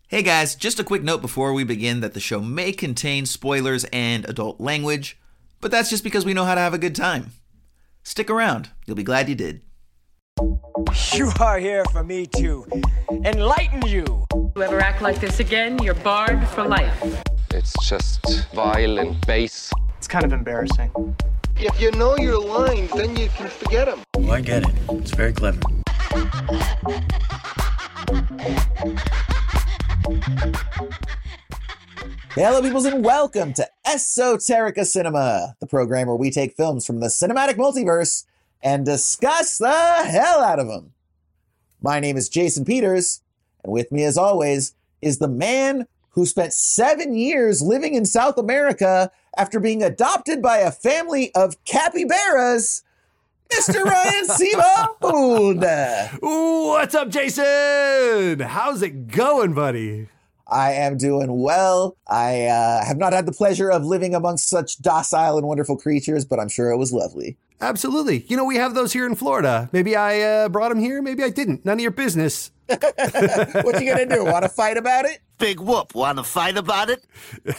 Hey guys, just a quick note before we begin that the show may contain spoilers and adult language, but that's just because we know how to have a good time. Stick around, you'll be glad you did. You are here for me to enlighten you. You ever act like this again, you're barred for life. It's just vile and base. It's kind of embarrassing. If you know your lines, then you can forget them. Oh, I get it. It's very clever. Hello, peoples, and welcome to Esoterica Cinema, the program where we take films from the cinematic multiverse and discuss the hell out of them. My name is Jason Peters, and with me, as always, is the man who spent 7 years living in South America after being adopted by a family of capybaras, Mr. Ryan Seabold. What's up, Jason? How's it going, buddy? I am doing well. I have not had the pleasure of living amongst such docile and wonderful creatures, but I'm sure it was lovely. Absolutely. You know, we have those here in Florida. Maybe I brought them here, maybe I didn't. None of your business. What you gonna do? Want to fight about it? Big whoop. Want to fight about it?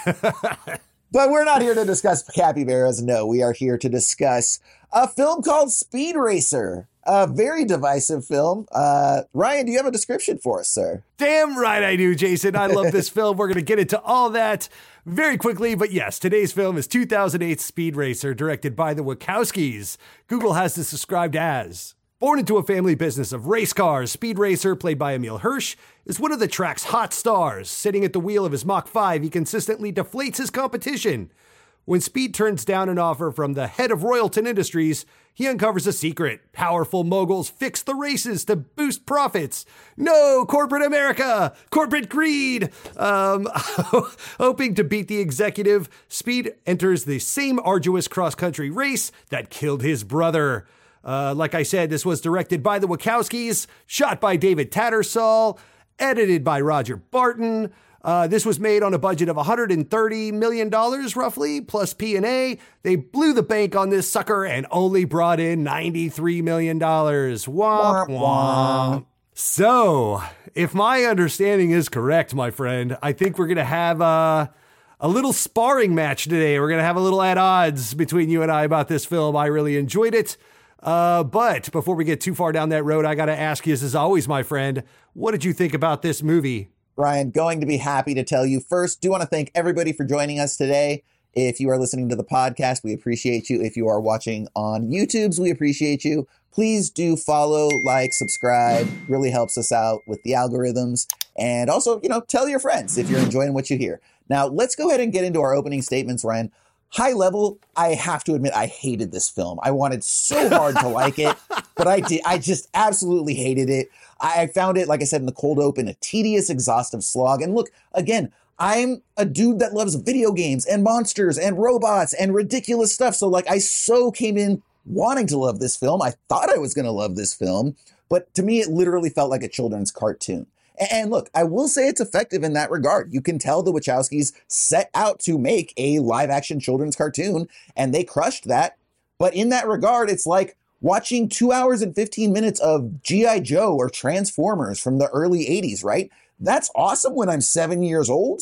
But we're not here to discuss capybaras. No, we are here to discuss a film called Speed Racer. A very divisive film. Ryan, do you have a description for us, sir? Damn right I do, Jason. I love this film. We're going to get into all that very quickly. But yes, today's film is 2008's Speed Racer, directed by the Wachowskis. Google has this described as: born into a family business of race cars, Speed Racer, played by Emile Hirsch, is one of the track's hot stars. Sitting at the wheel of his Mach 5, he consistently deflates his competition. When Speed turns down an offer from the head of Royalton Industries, he uncovers a secret. Powerful moguls fix the races to boost profits. No, corporate America! Corporate greed! Hoping to beat the executive, Speed enters the same arduous cross-country race that killed his brother. Like I said, this was directed by the Wachowskis, shot by David Tattersall, edited by Roger Barton. This was made on a budget of $130 million, roughly, plus P&A. They blew the bank on this sucker and only brought in $93 million. Womp womp. So, if my understanding is correct, my friend, I think we're going to have a little sparring match today. We're going to have a little at odds between you and I about this film. I really enjoyed it. But before we get too far down that road, I got to ask you, as always, my friend, what did you think about this movie? Ryan, going to be happy to tell you. First, do want to thank everybody for joining us today. If you are listening to the podcast, we appreciate you. If you are watching on YouTube, we appreciate you. Please do follow, like, subscribe. Really helps us out with the algorithms. And also, tell your friends if you're enjoying what you hear. Now, let's go ahead and get into our opening statements, Ryan. High level, I have to admit, I hated this film. I wanted so hard to like it, but I did. I just absolutely hated it. I found it, like I said, in the cold open, a tedious, exhaustive slog. And look, again, I'm a dude that loves video games and monsters and robots and ridiculous stuff. So I so came in wanting to love this film. I thought I was going to love this film, but to me, it literally felt like a children's cartoon. And look, I will say it's effective in that regard. You can tell the Wachowskis set out to make a live-action children's cartoon, and they crushed that. But in that regard, it's like watching 2 hours and 15 minutes of G.I. Joe or Transformers from the early 80s, right? That's awesome when I'm 7 years old,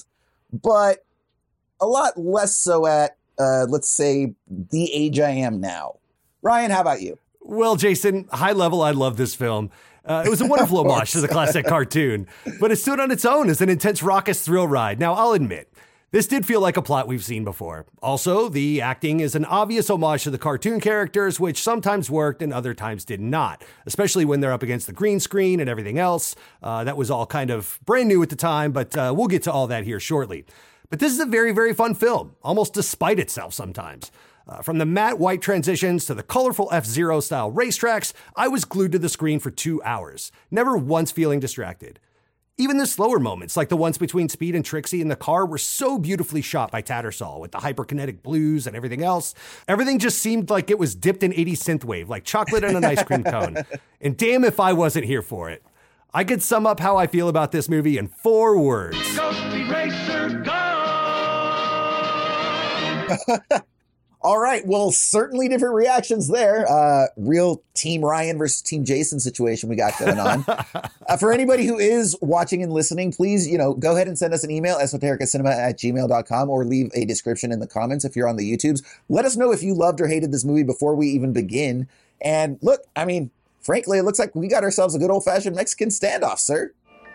but a lot less so at, let's say, the age I am now. Ryan, how about you? Well, Jason, high level, I love this film. It was a wonderful homage to the classic cartoon, but it stood on its own as an intense raucous thrill ride. Now, I'll admit, this did feel like a plot we've seen before. Also, the acting is an obvious homage to the cartoon characters, which sometimes worked and other times did not, especially when they're up against the green screen and everything else. That was all kind of brand new at the time, but we'll get to all that here shortly. But this is a very, very fun film, almost despite itself sometimes. From the matte white transitions to the colorful F-Zero style racetracks, I was glued to the screen for 2 hours, never once feeling distracted. Even the slower moments, like the ones between Speed and Trixie in the car, were so beautifully shot by Tattersall with the hyperkinetic blues and everything else. Everything just seemed like it was dipped in 80s synthwave, like chocolate in an ice cream cone. And damn if I wasn't here for it. I could sum up how I feel about this movie in 4 words. Go Speed Racer, go! All right. Well, certainly different reactions there. Real Team Ryan versus Team Jason situation we got going on. For anybody who is watching and listening, please, go ahead and send us an email, esotericacinema@gmail.com, or leave a description in the comments if you're on the YouTubes. Let us know if you loved or hated this movie before we even begin. And look, I mean, frankly, it looks like we got ourselves a good old-fashioned Mexican standoff, sir.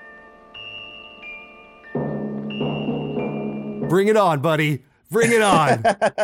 Bring it on, buddy. Bring it on.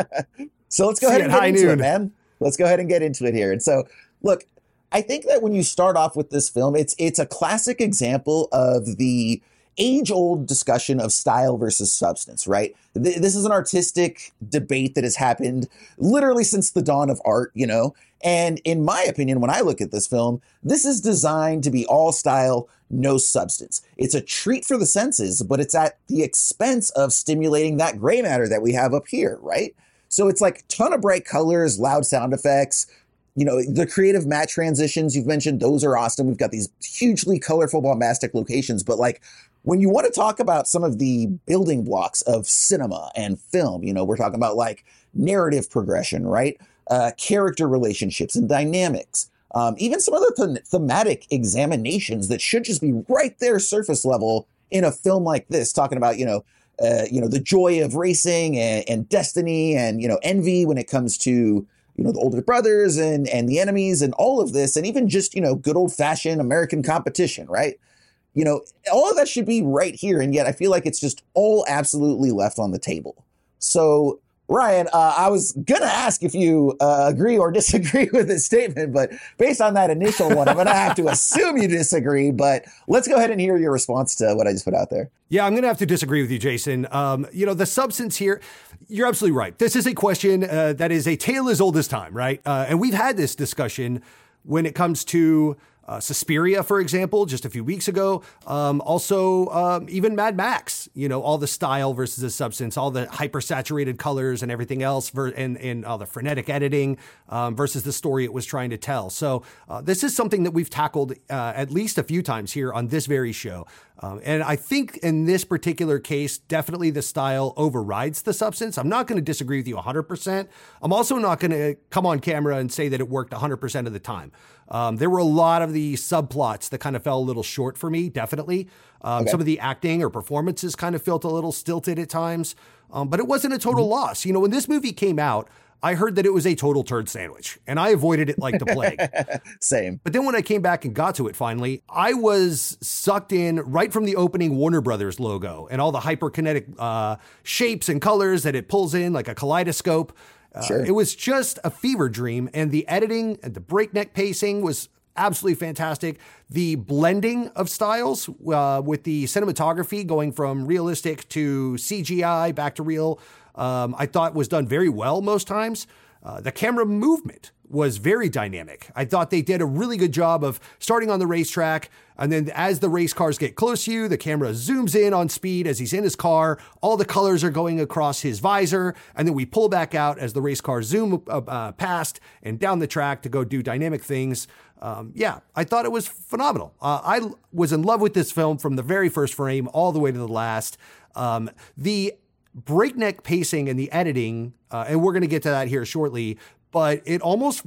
So let's go ahead and get into it, man. Let's go ahead and get into it here. And so, look, I think that when you start off with this film, it's a classic example of the age-old discussion of style versus substance, right? This is an artistic debate that has happened literally since the dawn of art, And in my opinion, when I look at this film, this is designed to be all style, no substance. It's a treat for the senses, but it's at the expense of stimulating that gray matter that we have up here, right? So it's like a ton of bright colors, loud sound effects, the creative matte transitions you've mentioned, those are awesome. We've got these hugely colorful, bombastic locations, but like when you want to talk about some of the building blocks of cinema and film, we're talking about like narrative progression, right? Character relationships and dynamics, even some other thematic examinations that should just be right there surface level in a film like this, talking about, the joy of racing and destiny and, envy when it comes to, the older brothers and the enemies and all of this. And even just, good old fashioned American competition, right? All of that should be right here. And yet I feel like it's just all absolutely left on the table. So Ryan, I was going to ask if you agree or disagree with this statement, but based on that initial one, I'm going to have to assume you disagree, but let's go ahead and hear your response to what I just put out there. Yeah, I'm going to have to disagree with you, Jason. The substance here, you're absolutely right. This is a question that is a tale as old as time, right? And we've had this discussion when it comes to Suspiria, for example, just a few weeks ago. Also, even Mad Max, all the style versus the substance, all the hyper-saturated colors and everything else, and all the frenetic editing versus the story it was trying to tell. So this is something that we've tackled at least a few times here on this very show. And I think in this particular case, definitely the style overrides the substance. I'm not going to disagree with you 100%. I'm also not going to come on camera and say that it worked 100% of the time. There were a lot of the subplots that kind of fell a little short for me, definitely. Okay. Some of the acting or performances kind of felt a little stilted at times, but it wasn't a total loss. When this movie came out, I heard that it was a total turd sandwich, and I avoided it like the plague. Same. But then when I came back and got to it finally, I was sucked in right from the opening Warner Brothers logo and all the hyperkinetic shapes and colors that it pulls in like a kaleidoscope. Sure. It was just a fever dream, and the editing and the breakneck pacing was absolutely fantastic. The blending of styles with the cinematography going from realistic to CGI back to real, I thought was done very well most times. The camera movement was very dynamic. I thought they did a really good job of starting on the racetrack, and then as the race cars get close to you, the camera zooms in on speed as he's in his car. All the colors are going across his visor, and then we pull back out as the race cars zoom past and down the track to go do dynamic things. I thought it was phenomenal. I was in love with this film from the very first frame all the way to the last. The breakneck pacing and the editing, and we're going to get to that here shortly, but it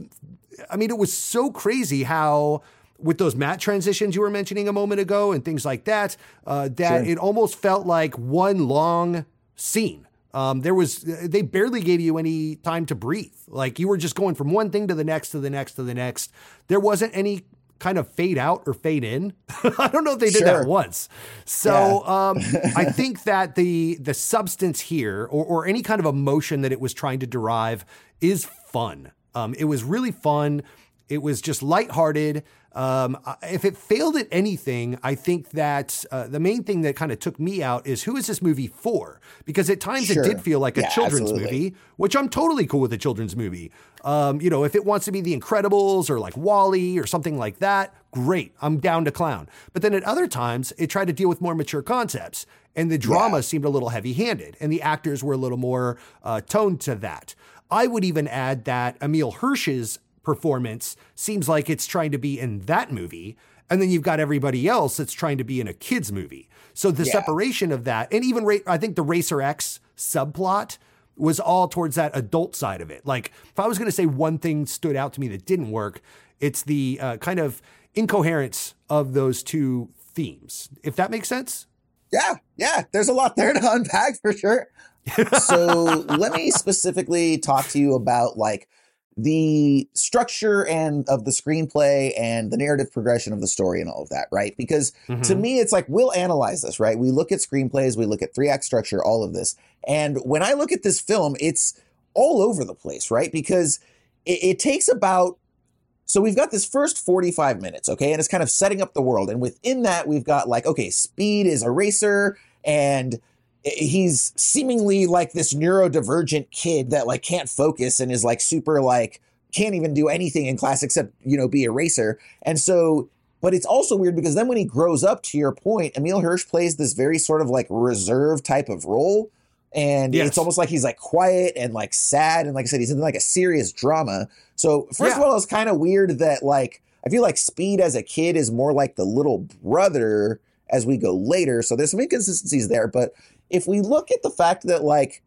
was so crazy how, with those matte transitions you were mentioning a moment ago and things like that, sure, it almost felt like one long scene. They barely gave you any time to breathe. Like you were just going from one thing to the next, to the next, to the next. There wasn't any kind of fade out or fade in. I don't know if they did that once. So I think that the substance here or any kind of emotion that it was trying to derive is fun. It was really fun. It was just lighthearted. If it failed at anything, I think that the main thing that kind of took me out is who is this movie for? Because at times it did feel like a children's movie, which I'm totally cool with a children's movie. If it wants to be The Incredibles or like WALL-E or something like that, great. I'm down to clown. But then at other times, it tried to deal with more mature concepts, and the drama seemed a little heavy-handed, and the actors were a little more toned to that. I would even add that Emile Hirsch's performance seems like it's trying to be in that movie, and then you've got everybody else that's trying to be in a kid's movie. So the separation of that, and even I think the Racer X subplot was all towards that adult side of it. Like, if I was going to say one thing stood out to me that didn't work, it's the kind of incoherence of those two themes, if that makes sense. Yeah. There's a lot there to unpack for sure. So let me specifically talk to you about like the structure and of the screenplay and the narrative progression of the story and all of that, right? Because to me, it's like, we'll analyze this, right? We look at screenplays, we look at 3-act structure, all of this. And when I look at this film, it's all over the place, right? Because it takes about, so we've got this first 45 minutes, okay? And it's kind of setting up the world. And within that, we've got like, okay, Speed is a racer and he's seemingly like this neurodivergent kid that like can't focus and is like super like can't even do anything in class except, you know, be a racer. And so, but it's also weird because then when he grows up, to your point, Emile Hirsch plays this very sort of like reserved type of role. And it's almost like he's like quiet and like sad. And like I said, he's in like a serious drama. So first of all, it's kind of weird that like, I feel like Speed as a kid is more like the little brother as we go later. So there's some inconsistencies there. But if we look at the fact that like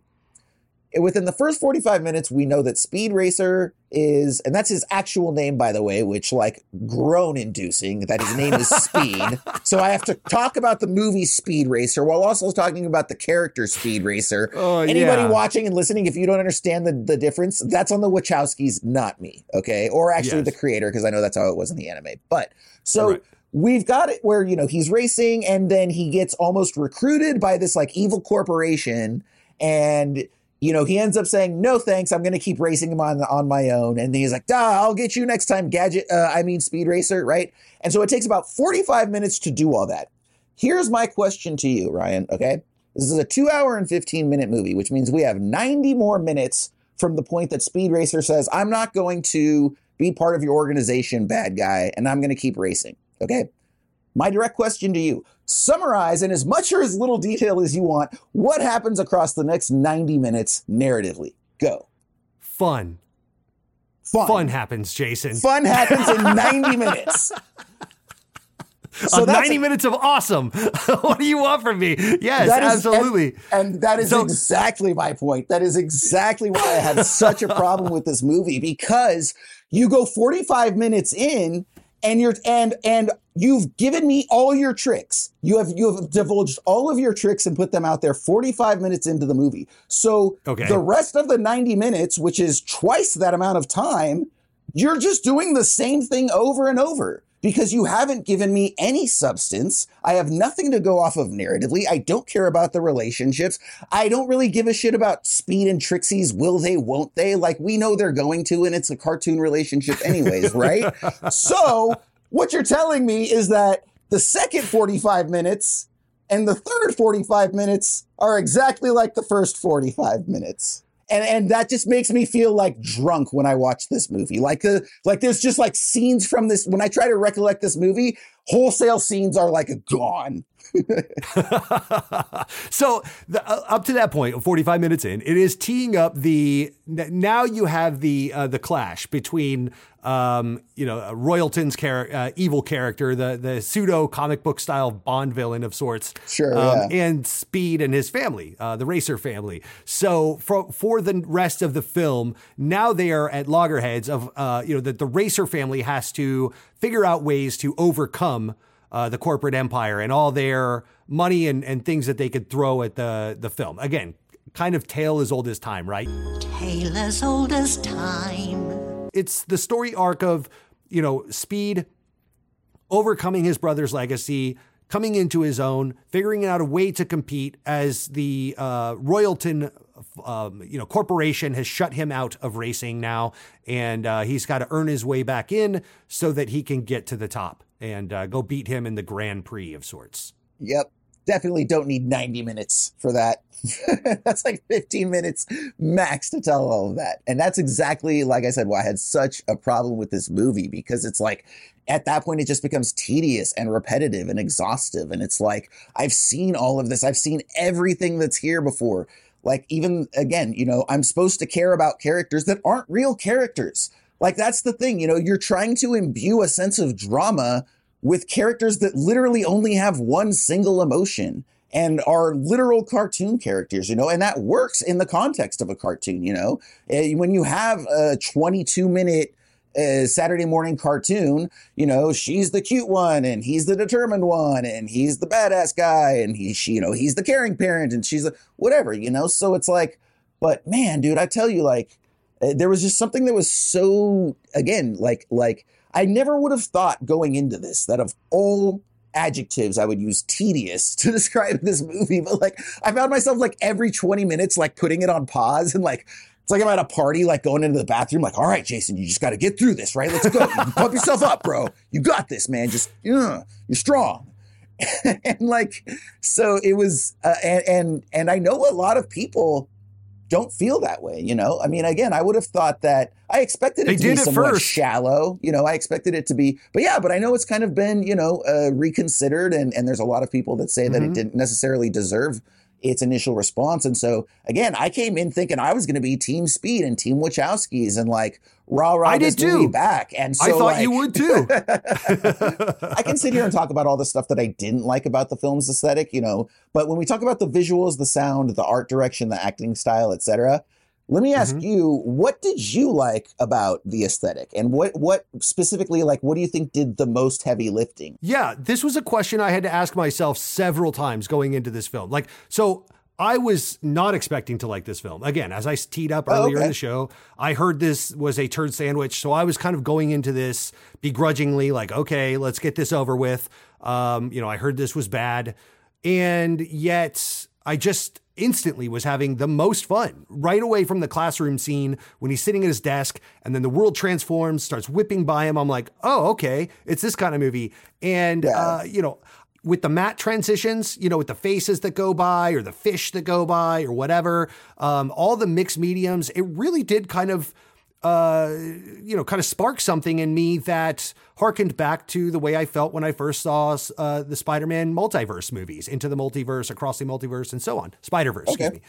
within the first 45 minutes, we know that Speed Racer is, and that's his actual name, by the way, which like groan inducing that his name is Speed. So I have to talk about the movie Speed Racer while also talking about the character Speed Racer. Anybody watching and listening, if you don't understand the difference, that's on the Wachowskis, not me. Okay. Or actually the creator, because I know that's how it was in the anime. But so we've got it where, you know, he's racing and then he gets almost recruited by this like evil corporation. And, you know, he ends up saying, no, thanks. I'm going to keep racing him on my own. And he's like, I'll get you next time, Speed Racer. Right. And so it takes about 45 minutes to do all that. Here's my question to you, Ryan. Okay. This is a 2-hour and 15-minute movie, which means we have 90 more minutes from the point that Speed Racer says, I'm not going to be part of your organization, bad guy, and I'm going to keep racing. Okay. My direct question to you, summarize in as much or as little detail as you want, what happens across the next 90 minutes narratively? Go. Fun happens, Jason. Fun happens in 90 minutes. So 90 minutes of awesome. What do you want from me? Yes, absolutely. And that is exactly my point. That is exactly why I had such a problem with this movie, because you go 45 minutes in and you've given me all your tricks. You have divulged all of your tricks and put them out there 45 minutes into the movie. So the rest of the 90 minutes, which is twice that amount of time, you're just doing the same thing over and over because you haven't given me any substance. I have nothing to go off of narratively. I don't care about the relationships. I don't really give a shit about Speed and Trixie's will they, won't they? Like, we know they're going to, and it's a cartoon relationship anyways, right? So what you're telling me is that the second 45 minutes and the third 45 minutes are exactly like the first 45 minutes. And that just makes me feel like drunk when I watch this movie. Like there's just like scenes from this. When I try to recollect this movie, wholesale scenes are like gone. So up to that point, 45 minutes in, it is teeing up now you have the clash between, Royalton's evil character, the pseudo comic book style Bond villain of sorts. Sure. And Speed and his family, the Racer family. So for the rest of the film, now they are at loggerheads of, that the Racer family has to figure out ways to overcome the corporate empire and all their money and things that they could throw at the film. Again, kind of tale as old as time, right? Tale as old as time. It's the story arc of, Speed overcoming his brother's legacy, coming into his own, figuring out a way to compete as the Royalton corporation has shut him out of racing now. And he's got to earn his way back in so that he can get to the top and go beat him in the Grand Prix of sorts. Yep. Definitely don't need 90 minutes for that. That's like 15 minutes max to tell all of that. And that's exactly, like I said, why I had such a problem with this movie, because it's like, at that point, it just becomes tedious and repetitive and exhaustive. And it's like, I've seen all of this. I've seen everything that's here before. Like, even again, I'm supposed to care about characters that aren't real characters. Like, that's the thing, you're trying to imbue a sense of drama with characters that literally only have one single emotion. and are literal cartoon characters, you know, and that works in the context of a cartoon, you know. When you have a 22-minute Saturday morning cartoon, you know, she's the cute one and he's the determined one and he's the badass guy and he's the caring parent and she's whatever, you know. So it's like, but man, dude, I tell you, like, there was just something that was so, again, like I never would have thought going into this that of all adjectives I would use tedious to describe this movie, but like I found myself like every 20 minutes like putting it on pause and like it's like I'm at a party, like going into the bathroom, like, all right, Jason, you just got to get through this, right? Let's go. You pump yourself up, bro. You got this, man. Just you're strong. And like, so it was, and I know a lot of people don't feel that way, you know? I mean, again, I would have thought that I expected it to be somewhat shallow, you know, I expected it to be, but I know it's kind of been, you know, reconsidered and there's a lot of people that say that it didn't necessarily deserve its initial response. And so again, I came in thinking I was going to be Team Speed and Team Wachowskis and like rah this movie back. And so I thought you would too. I can sit here and talk about all the stuff that I didn't like about the film's aesthetic, you know, but when we talk about the visuals, the sound, the art direction, the acting style, etc., let me ask you, what did you like about the aesthetic? And what specifically, like, what do you think did the most heavy lifting? Yeah, this was a question I had to ask myself several times going into this film. Like, so I was not expecting to like this film. Again, as I teed up earlier in the show, I heard this was a turd sandwich. So I was kind of going into this begrudgingly, like, okay, let's get this over with. You know, I heard this was bad. And yet I just instantly was having the most fun right away from the classroom scene when he's sitting at his desk and then the world transforms, starts whipping by him. I'm like, oh, okay, it's this kind of movie. And, you know, with the matte transitions, you know, with the faces that go by or the fish that go by or whatever, all the mixed mediums, it really did kind of, you know, kind of spark something in me that harkened back to the way I felt when I first saw the Spider-Man multiverse movies, Into the Multiverse, Across the Multiverse, and so on. Spider-Verse, excuse me.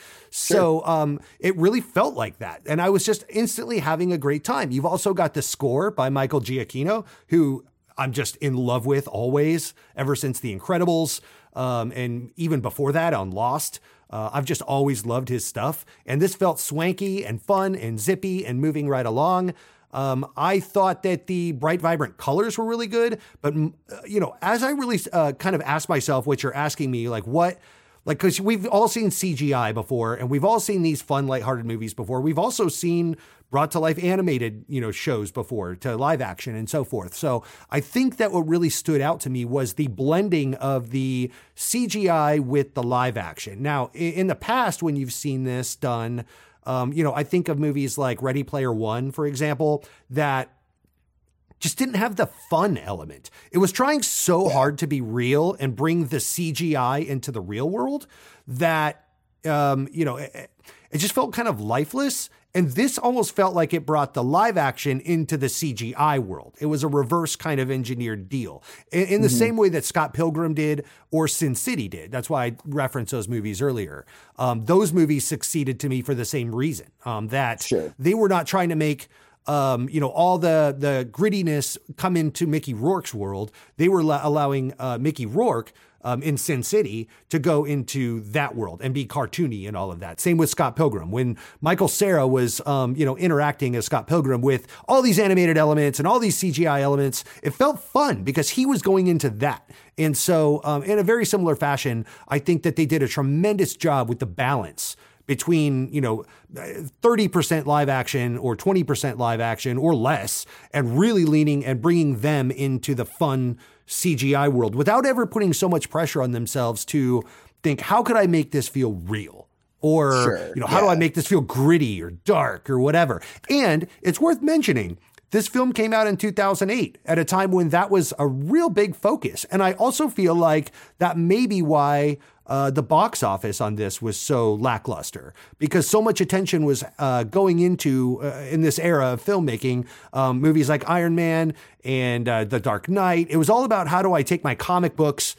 So it really felt like that. And I was just instantly having a great time. You've also got the score by Michael Giacchino, who I'm just in love with always, ever since The Incredibles, and even before that on Lost. I've just always loved his stuff. And this felt swanky and fun and zippy and moving right along. I thought that the bright, vibrant colors were really good. But, you know, as I really kind of asked myself what you're asking me, like what, like, because we've all seen CGI before and we've all seen these fun, lighthearted movies before. We've also seen brought to life animated, you know, shows before to live action and so forth. So I think that what really stood out to me was the blending of the CGI with the live action. Now, in the past, when you've seen this done, you know, I think of movies like Ready Player One, for example, that just didn't have the fun element. It was trying so hard to be real and bring the CGI into the real world that, you know, it just felt kind of lifeless. And this almost felt like it brought the live action into the CGI world. It was a reverse kind of engineered deal in the same way that Scott Pilgrim did or Sin City did. That's why I referenced those movies earlier. Those movies succeeded to me for the same reason, that they were not trying to make, you know, all the grittiness come into Mickey Rourke's world. They were allowing Mickey Rourke in Sin City to go into that world and be cartoony and all of that. Same with Scott Pilgrim. When Michael Cera was, you know, interacting as Scott Pilgrim with all these animated elements and all these CGI elements, it felt fun because he was going into that. And so in a very similar fashion, I think that they did a tremendous job with the balance between, you know, 30% live action or 20% live action or less, and really leaning and bringing them into the fun CGI world without ever putting so much pressure on themselves to think, how could I make this feel real? Or, you know, how do I make this feel gritty or dark or whatever? And it's worth mentioning, this film came out in 2008 at a time when that was a real big focus. And I also feel like that may be why the box office on this was so lackluster, because so much attention was going into, in this era of filmmaking, movies like Iron Man and The Dark Knight. It was all about, how do I take my comic books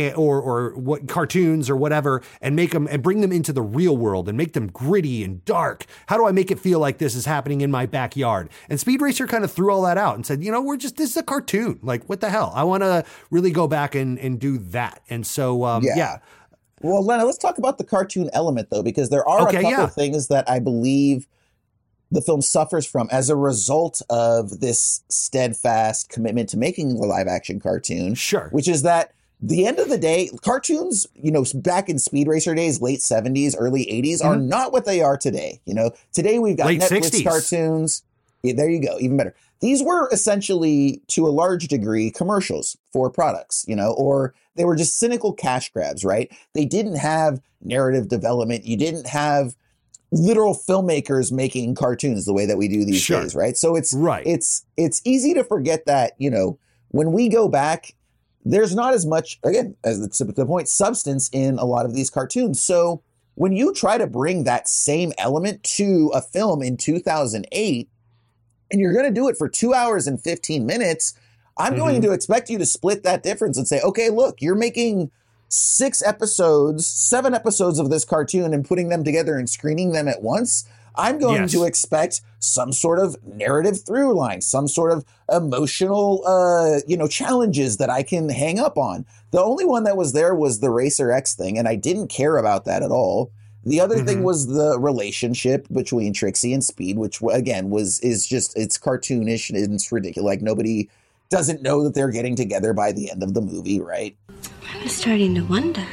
or what cartoons or whatever and make them and bring them into the real world and make them gritty and dark. How do I make it feel like this is happening in my backyard? And Speed Racer kind of threw all that out and said, you know, this is a cartoon. Like, what the hell? I want to really go back and do that. And so, Well, Lena, let's talk about the cartoon element, though, because there are a couple things that I believe the film suffers from as a result of this steadfast commitment to making a live-action cartoon. Sure. Which is that the end of the day, cartoons, back in Speed Racer days, late 70s, early 80s, are not what they are today. Today we've got late Netflix 60s. Cartoons. Yeah, there you go. Even better. These were essentially, to a large degree, commercials for products, or they were just cynical cash grabs, right? They didn't have narrative development. You didn't have literal filmmakers making cartoons the way that we do these days, right? So it's easy to forget that, when we go back, there's not as much, again, as the point, substance in a lot of these cartoons. So when you try to bring that same element to a film in 2008, and you're going to do it for 2 hours and 15 minutes, I'm going to expect you to split that difference and say, okay, look, you're making 7 episodes of this cartoon and putting them together and screening them at once. I'm going to expect some sort of narrative through line, some sort of emotional, challenges that I can hang up on. The only one that was there was the Racer X thing, and I didn't care about that at all. The other thing was the relationship between Trixie and Speed, which again it's cartoonish and it's ridiculous. Like nobody doesn't know that they're getting together by the end of the movie, right? I was starting to wonder.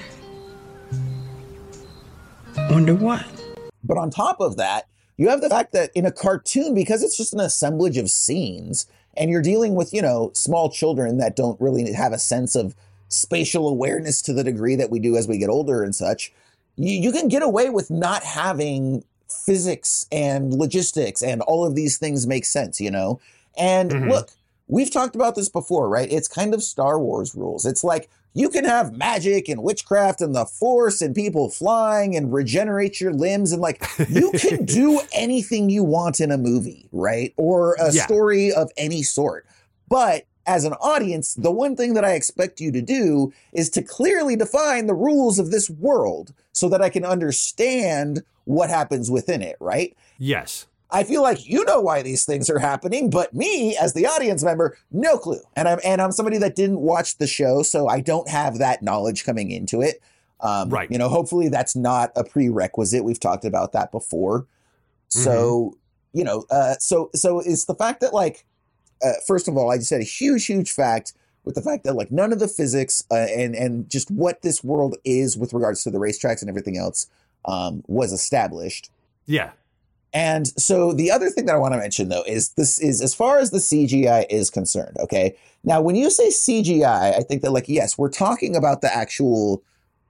Wonder what? But on top of that, you have the fact that in a cartoon, because it's just an assemblage of scenes, and you're dealing with, small children that don't really have a sense of spatial awareness to the degree that we do as we get older and such, you can get away with not having physics and logistics and all of these things make sense, And look, we've talked about this before, right? It's kind of Star Wars rules. It's like you can have magic and witchcraft and the Force and people flying and regenerate your limbs. And like you can do anything you want in a movie, right? Or a story of any sort. But as an audience, the one thing that I expect you to do is to clearly define the rules of this world so that I can understand what happens within it, right? Yes. I feel like you know why these things are happening, but me as the audience member, no clue. And I'm somebody that didn't watch the show, so I don't have that knowledge coming into it. Right. Hopefully that's not a prerequisite. We've talked about that before. So, so it's the fact that like, first of all, I just had a huge fact with the fact that like none of the physics and just what this world is with regards to the racetracks and everything else was established. Yeah. And so the other thing that I want to mention, though, is this is as far as the CGI is concerned. OK, now, when you say CGI, I think that like, yes, we're talking about the actual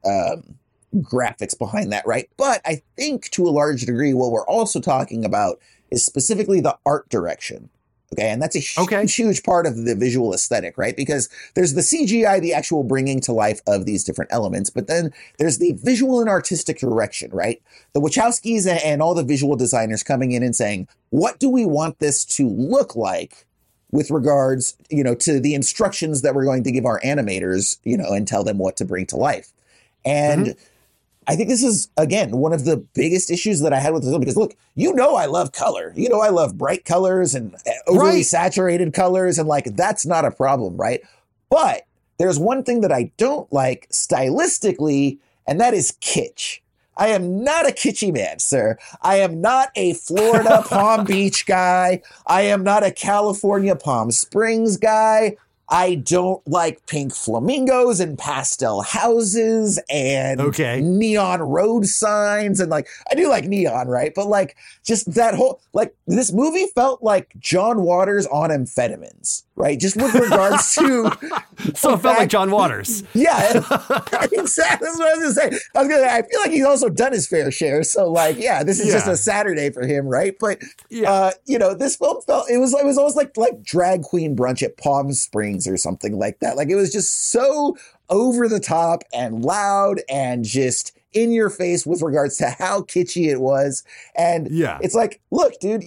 graphics behind that. Right. But I think to a large degree, what we're also talking about is specifically the art direction. Okay. And that's a huge part of the visual aesthetic, right? Because there's the CGI, the actual bringing to life of these different elements, but then there's the visual and artistic direction, right? The Wachowskis and all the visual designers coming in and saying, what do we want this to look like with regards, to the instructions that we're going to give our animators, and tell them what to bring to life. And I think this is, again, one of the biggest issues that I had with the film, because look, I love color. I love bright colors and overly saturated colors. And like, that's not a problem, right? But there's one thing that I don't like stylistically, and that is kitsch. I am not a kitschy man, sir. I am not a Florida Palm Beach guy. I am not a California Palm Springs guy. I don't like pink flamingos and pastel houses and neon road signs. And like, I do like neon, right? But like, just that whole, like, this movie felt like John Waters on amphetamines, right? Just with regards to. So it felt like John Waters. Yeah, exactly. That's what I was going to say. I feel like he's also done his fair share. So like, yeah, this is just a Saturday for him, right? But, this film felt, it was almost like drag queen brunch at Palm Springs or something like that. Like it was just so over the top and loud and just in your face with regards to how kitschy it was. And it's like, look, dude,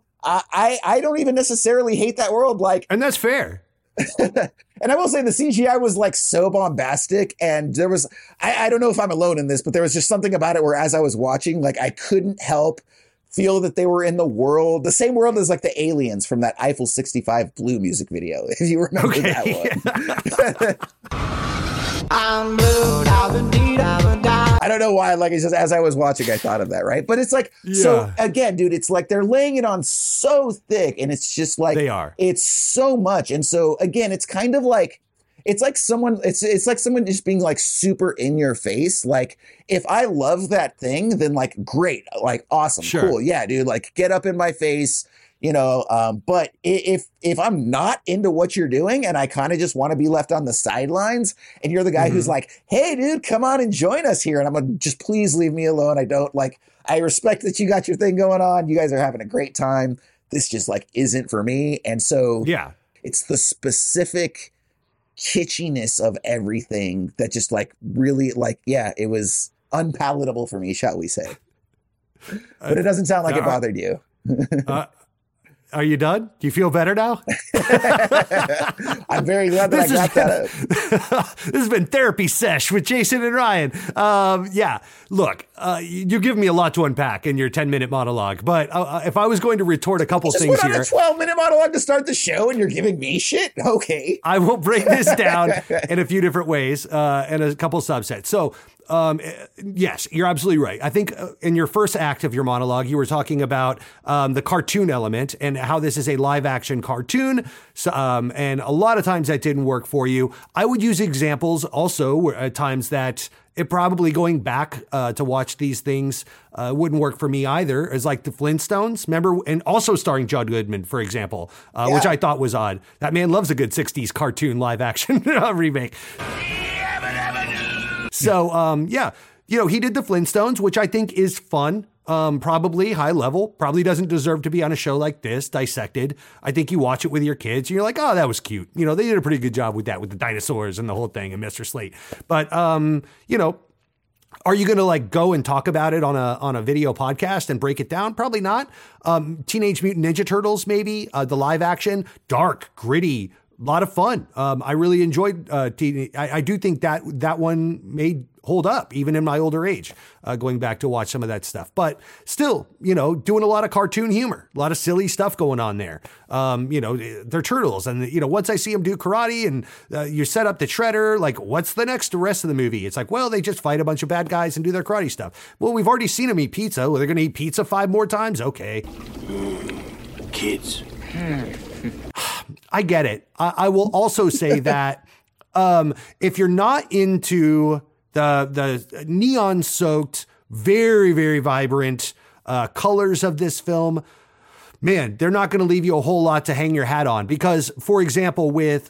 I don't even necessarily hate that world. Like, and that's fair. And I will say the CGI was like so bombastic, and there was, I don't know if I'm alone in this, but there was just something about it where as I was watching, like I couldn't help feel that they were in the same world as like the aliens from that Eiffel 65 Blue music video, if you remember that one. I'm blue, I've been deed, I've been died. I don't know why. Like, it's just as I was watching, I thought of that, right? But it's like, so again, dude, it's like they're laying it on so thick, and it's just like they are. It's so much, and so again, it's kind of like. It's like someone just being like super in your face. Like, if I love that thing, then like, great, like awesome, cool. Yeah, dude, like get up in my face, you know. But if I'm not into what you're doing and I kind of just want to be left on the sidelines, and you're the guy who's like, hey, dude, come on and join us here. And I'm like, just please leave me alone. I respect that you got your thing going on. You guys are having a great time. This just like isn't for me. And so it's the specific kitschiness of everything that just like really like, it was unpalatable for me, shall we say. But it doesn't sound like it bothered you. Are you done? Do you feel better now? I'm very glad that I got that out. This has been Therapy Sesh with Jason and Ryan. Look, you give me a lot to unpack in your 10-minute monologue, but if I was going to retort a couple things here. Just went on a 12-minute monologue to start the show and you're giving me shit? Okay. I will break this down in a few different ways and a couple subsets. So, yes, you're absolutely right. I think in your first act of your monologue, you were talking about the cartoon element and how this is a live action cartoon. So, and a lot of times that didn't work for you. I would use examples also at times that it probably going back to watch these things wouldn't work for me either. As like the Flintstones, remember? And also starring John Goodman, for example, which I thought was odd. That man loves a good 60s cartoon live action remake. So, you know, he did the Flintstones, which I think is fun, probably high level, probably doesn't deserve to be on a show like this, dissected. I think you watch it with your kids and you're like, oh, that was cute. You know, they did a pretty good job with that, with the dinosaurs and the whole thing and Mr. Slate. But, you know, are you going to like go and talk about it on a video podcast and break it down? Probably not. Teenage Mutant Ninja Turtles, maybe, the live action, dark, gritty, a lot of fun. I really enjoyed I do think that one may hold up even in my older age, going back to watch some of that stuff. But still, you know, doing a lot of cartoon humor, a lot of silly stuff going on there. You know, they're turtles. And, you know, once I see them do karate and you set up the Shredder, like what's the rest of the movie? It's like, well, they just fight a bunch of bad guys and do their karate stuff. Well, we've already seen them eat pizza. Well, they're going to eat pizza 5 more times. Okay. Kids. I get it. I will also say that if you're not into the neon-soaked, very, very vibrant colors of this film, man, they're not going to leave you a whole lot to hang your hat on. Because, for example, with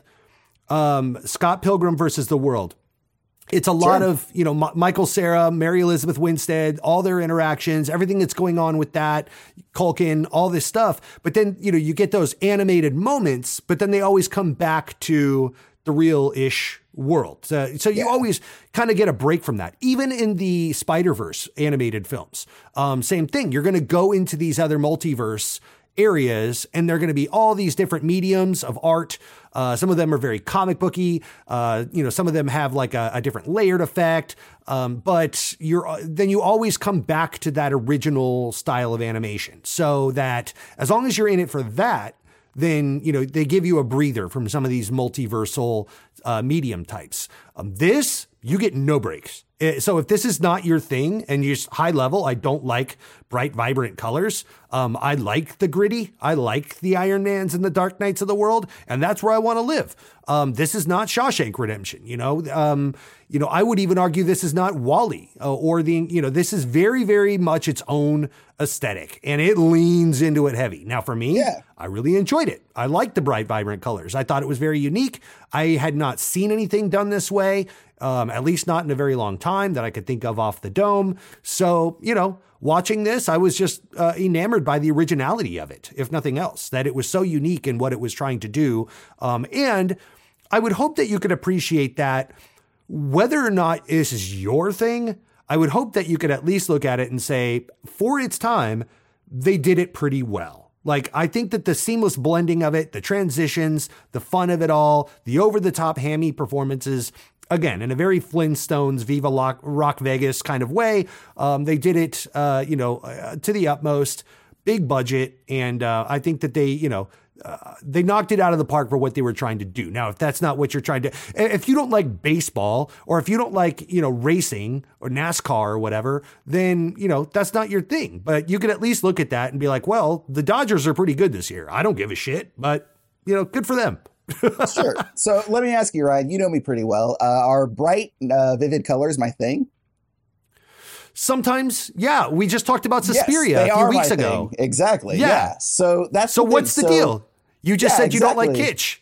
Scott Pilgrim versus the World, it's a lot of, you know, Michael Cera, Mary Elizabeth Winstead, all their interactions, everything that's going on with that, Culkin, all this stuff. But then, you know, you get those animated moments, but then they always come back to the real-ish world. So you always kind of get a break from that. Even in the Spider-Verse animated films, same thing. You're going to go into these other multiverse areas and they're going to be all these different mediums of art. Some of them are very comic booky. You know, some of them have like a different layered effect. But then you always come back to that original style of animation, so that as long as you're in it for that, then, you know, they give you a breather from some of these multiversal medium types. This, you get no breaks. So if this is not your thing and you're just high level, I don't like bright, vibrant colors. I like the gritty. I like the Iron Mans and the Dark Knights of the world. And that's where I want to live. This is not Shawshank Redemption. You know, I would even argue this is not WALL-E or this is very, very much its own aesthetic and it leans into it heavy. Now for me, I really enjoyed it. I liked the bright, vibrant colors. I thought it was very unique. I had not seen anything done this way. At least not in a very long time that I could think of off the dome. So, you know, watching this, I was just enamored by the originality of it, if nothing else, that it was so unique in what it was trying to do. And I would hope that you could appreciate that whether or not this is your thing, I would hope that you could at least look at it and say, for its time, they did it pretty well. Like, I think that the seamless blending of it, the transitions, the fun of it all, the over-the-top hammy performances, again, in a very Flintstones, Viva Rock Vegas kind of way, they did it, to the utmost, big budget. And I think that they, they knocked it out of the park for what they were trying to do. Now, if that's not what you're trying to, if you don't like baseball, or if you don't like, racing or NASCAR or whatever, then, that's not your thing. But you could at least look at that and be like, well, the Dodgers are pretty good this year. I don't give a shit, but, good for them. Sure. So let me ask you, Ryan, you know me pretty well. Are bright, vivid colors my thing? Sometimes, yeah. We just talked about Suspiria a few weeks ago. Thing. Exactly. Yeah. So that's so. What's the deal? You just said you don't like kitsch.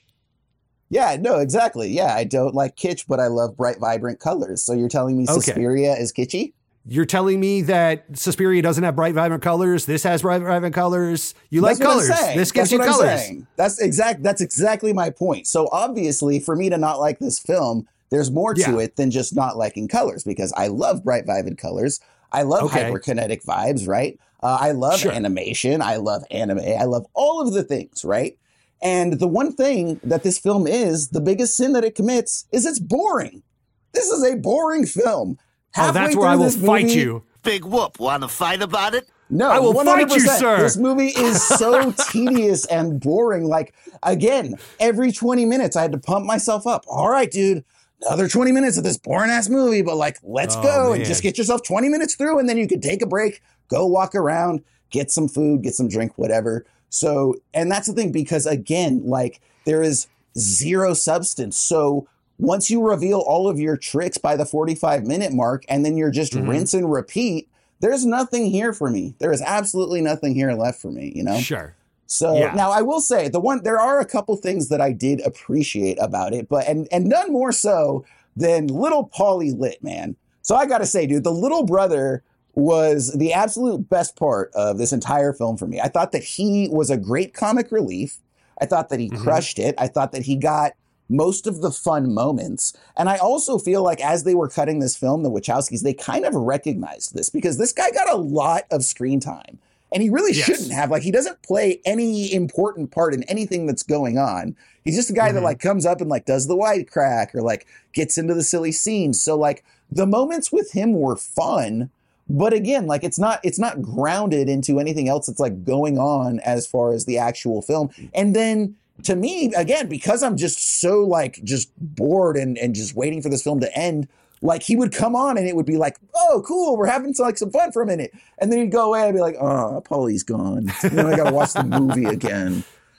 Yeah. No. Exactly. Yeah. I don't like kitsch, but I love bright, vibrant colors. So you're telling me Suspiria is kitschy? You're telling me that Suspiria doesn't have bright, vibrant colors. This has bright, vibrant colors. You like colors. This gives you colors. That's exactly my point. So obviously, for me to not like this film, there's more to it than just not liking colors, because I love bright, vivid colors. I love hyperkinetic vibes, right? I love animation. I love anime. I love all of the things, right? And the one thing that this film is, the biggest sin that it commits, is it's boring. This is a boring film. That's where I will fight you. Big whoop. Want to fight about it? No, I will 100%. fight you, sir. This movie is so tedious and boring. Like, again, every 20 minutes, I had to pump myself up. All right, dude. Another 20 minutes of this boring ass movie, but let's go and just get yourself 20 minutes through, and then you could take a break, go walk around, get some food, get some drink, whatever. So, and that's the thing, because again, there is zero substance. So once you reveal all of your tricks by the 45-minute mark, and then you're just rinse and repeat, there's nothing here for me. There is absolutely nothing here left for me, Sure. So now I will say there are a couple things that I did appreciate about it, but and none more so than little Paulie Lit, man. So I got to say, dude, the little brother was the absolute best part of this entire film for me. I thought that he was a great comic relief. I thought that he crushed it. I thought that he got most of the fun moments. And I also feel like as they were cutting this film, the Wachowskis, they kind of recognized this, because this guy got a lot of screen time. And he really shouldn't have. He doesn't play any important part in anything that's going on. He's just a guy that comes up and does the white crack, or gets into the silly scenes. So the moments with him were fun, but again, it's not grounded into anything else that's going on as far as the actual film. And then to me, again, because I'm just so just bored and just waiting for this film to end, he would come on and it would be oh, cool, we're having some fun for a minute. And then he'd go away and be like, oh, Paulie's gone. And then I got to watch the movie again.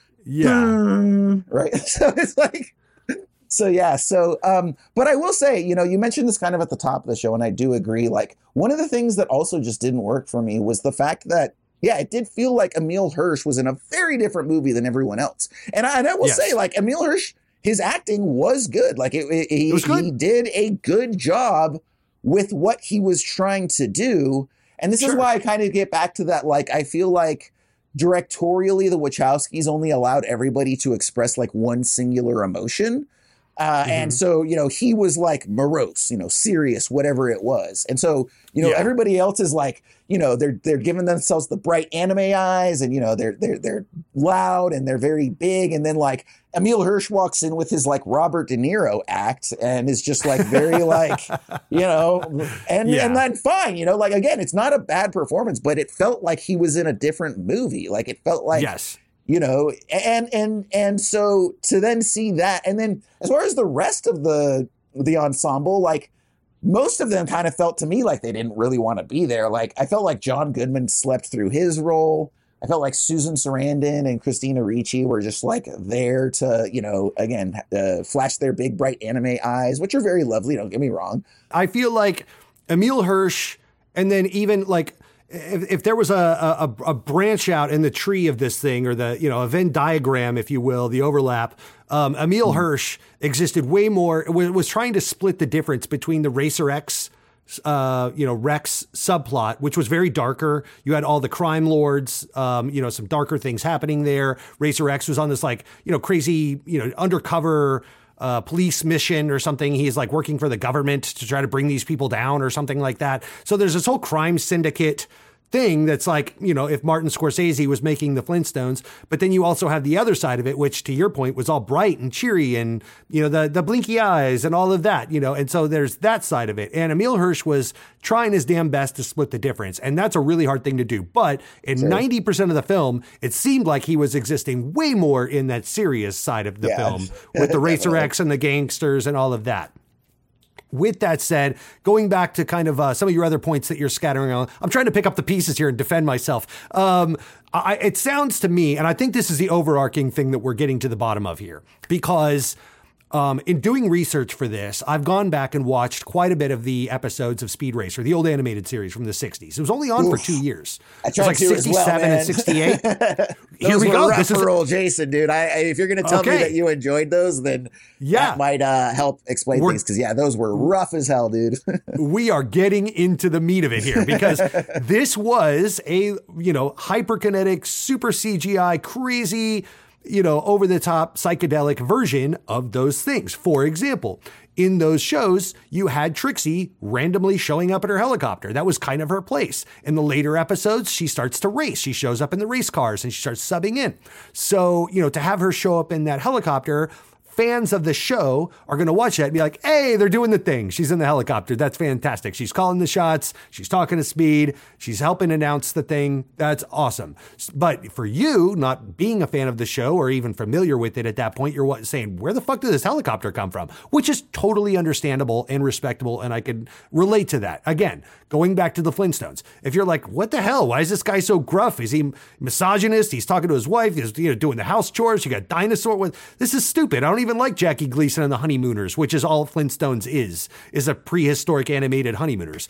Yeah. Right. So it's but I will say, you mentioned this kind of at the top of the show, and I do agree. One of the things that also just didn't work for me was the fact that, it did feel like Emile Hirsch was in a very different movie than everyone else. And I will say, Emile Hirsch, his acting was good. He did a good job with what he was trying to do. And this is why I kind of get back to that. I feel like directorially, the Wachowskis only allowed everybody to express one singular emotion. And so, he was morose, serious, whatever it was. And so, everybody else is they're giving themselves the bright anime eyes, and, they're loud and they're very big. And then Emile Hirsch walks in with his Robert De Niro act and is just very and then fine, again, it's not a bad performance, but it felt like he was in a different movie. It felt like, and so to then see that, and then as far as the rest of the ensemble, most of them kind of felt to me like they didn't really want to be there. I felt like John Goodman slept through his role. I felt like Susan Sarandon and Christina Ricci were just there to, again, flash their big bright anime eyes, which are very lovely. Don't get me wrong. I feel like Emile Hirsch, and then even if there was a branch out in the tree of this thing, or the, a Venn diagram, if you will, the overlap, Emile Hirsch existed way more, was trying to split the difference between the Racer X, Rex subplot, which was very darker. You had all the crime lords, some darker things happening there. Racer X was on this crazy, undercover police mission or something. He's working for the government to try to bring these people down or something like that. So there's this whole crime syndicate thing that's like, you know, if Martin Scorsese was making the Flintstones, but then you also have the other side of it, which to your point was all bright and cheery and, you know, the blinky eyes and all of that, you know, and so there's that side of it. And Emile Hirsch was trying his damn best to split the difference. And that's a really hard thing to do. But in 90% of the film, it seemed like he was existing way more in that serious side of the film with the Racer X and the gangsters and all of that. With that said, going back to kind of some of your other points that you're scattering on, I'm trying to pick up the pieces here and defend myself. It sounds to me, and I think this is the overarching thing that we're getting to the bottom of here, because in doing research for this, I've gone back and watched quite a bit of the episodes of Speed Racer, the old animated series from the 60s. It was only on for 2 years. It was like 67 and 68. Here we go. This is for old Jason, dude. If you're going to tell me that you enjoyed those, then that might help explain things. Because those were rough as hell, dude. We are getting into the meat of it here, because this was a, you know, hyperkinetic, super CGI, crazy, you know, over the top psychedelic version of those things. For example, in those shows, you had Trixie randomly showing up in her helicopter. That was kind of her place. In the later episodes, she starts to race. She shows up in the race cars and she starts subbing in. So, you know, to have her show up in that helicopter, fans of the show are going to watch that and be like, hey, they're doing the thing. She's in the helicopter. That's fantastic. She's calling the shots. She's talking to Speed. She's helping announce the thing. That's awesome. But for you, not being a fan of the show or even familiar with it at that point, you're saying, where the fuck did this helicopter come from? Which is totally understandable and respectable. And I can relate to that. Again, going back to the Flintstones. If you're like, what the hell? Why is this guy so gruff? Is he misogynist? He's talking to his wife. He's, you know, doing the house chores. You got dinosaur with. This is stupid. I don't even like Jackie Gleason and the Honeymooners, which is all Flintstones is a prehistoric animated Honeymooners.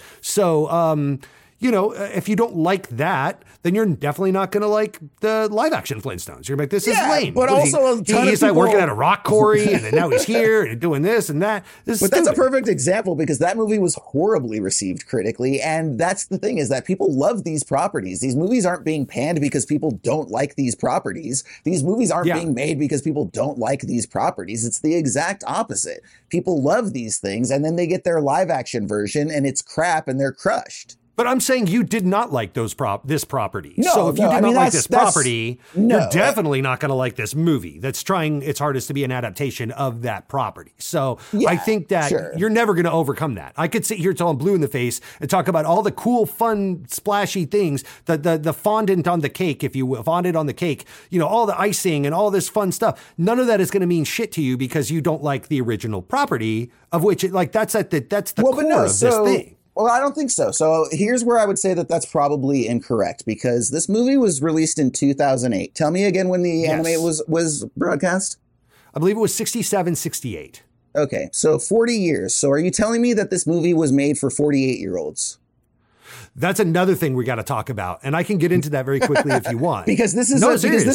So, you know, if you don't like that, then you're definitely not going to like the live action Flintstones. You're like, this is lame. But also, he's like working at a rock quarry, and then now he's here and doing this and that. This is that's a perfect example, because that movie was horribly received critically. And that's the thing, is that people love these properties. These movies aren't being panned because people don't like these properties. These movies aren't being made because people don't like these properties. It's the exact opposite. People love these things, and then they get their live action version and it's crap and they're crushed. But I'm saying you did not like this property. So if you did not like this property, you're definitely not going to like this movie that's trying its hardest to be an adaptation of that property. So I think that you're never going to overcome that. I could sit here till I'm blue in the face and talk about all the cool, fun, splashy things, the fondant on the cake, if you will, fondant on the cake, you know, all the icing and all this fun stuff. None of that is going to mean shit to you because you don't like the original property, of which that's the core of this thing. Well, I don't think so. So here's where I would say that that's probably incorrect, because this movie was released in 2008. Tell me again when the anime was broadcast. I believe it was 67, 68. Okay, so 40 years. So are you telling me that this movie was made for 48-year-olds? That's another thing we got to talk about. And I can get into that very quickly if you want. Because this is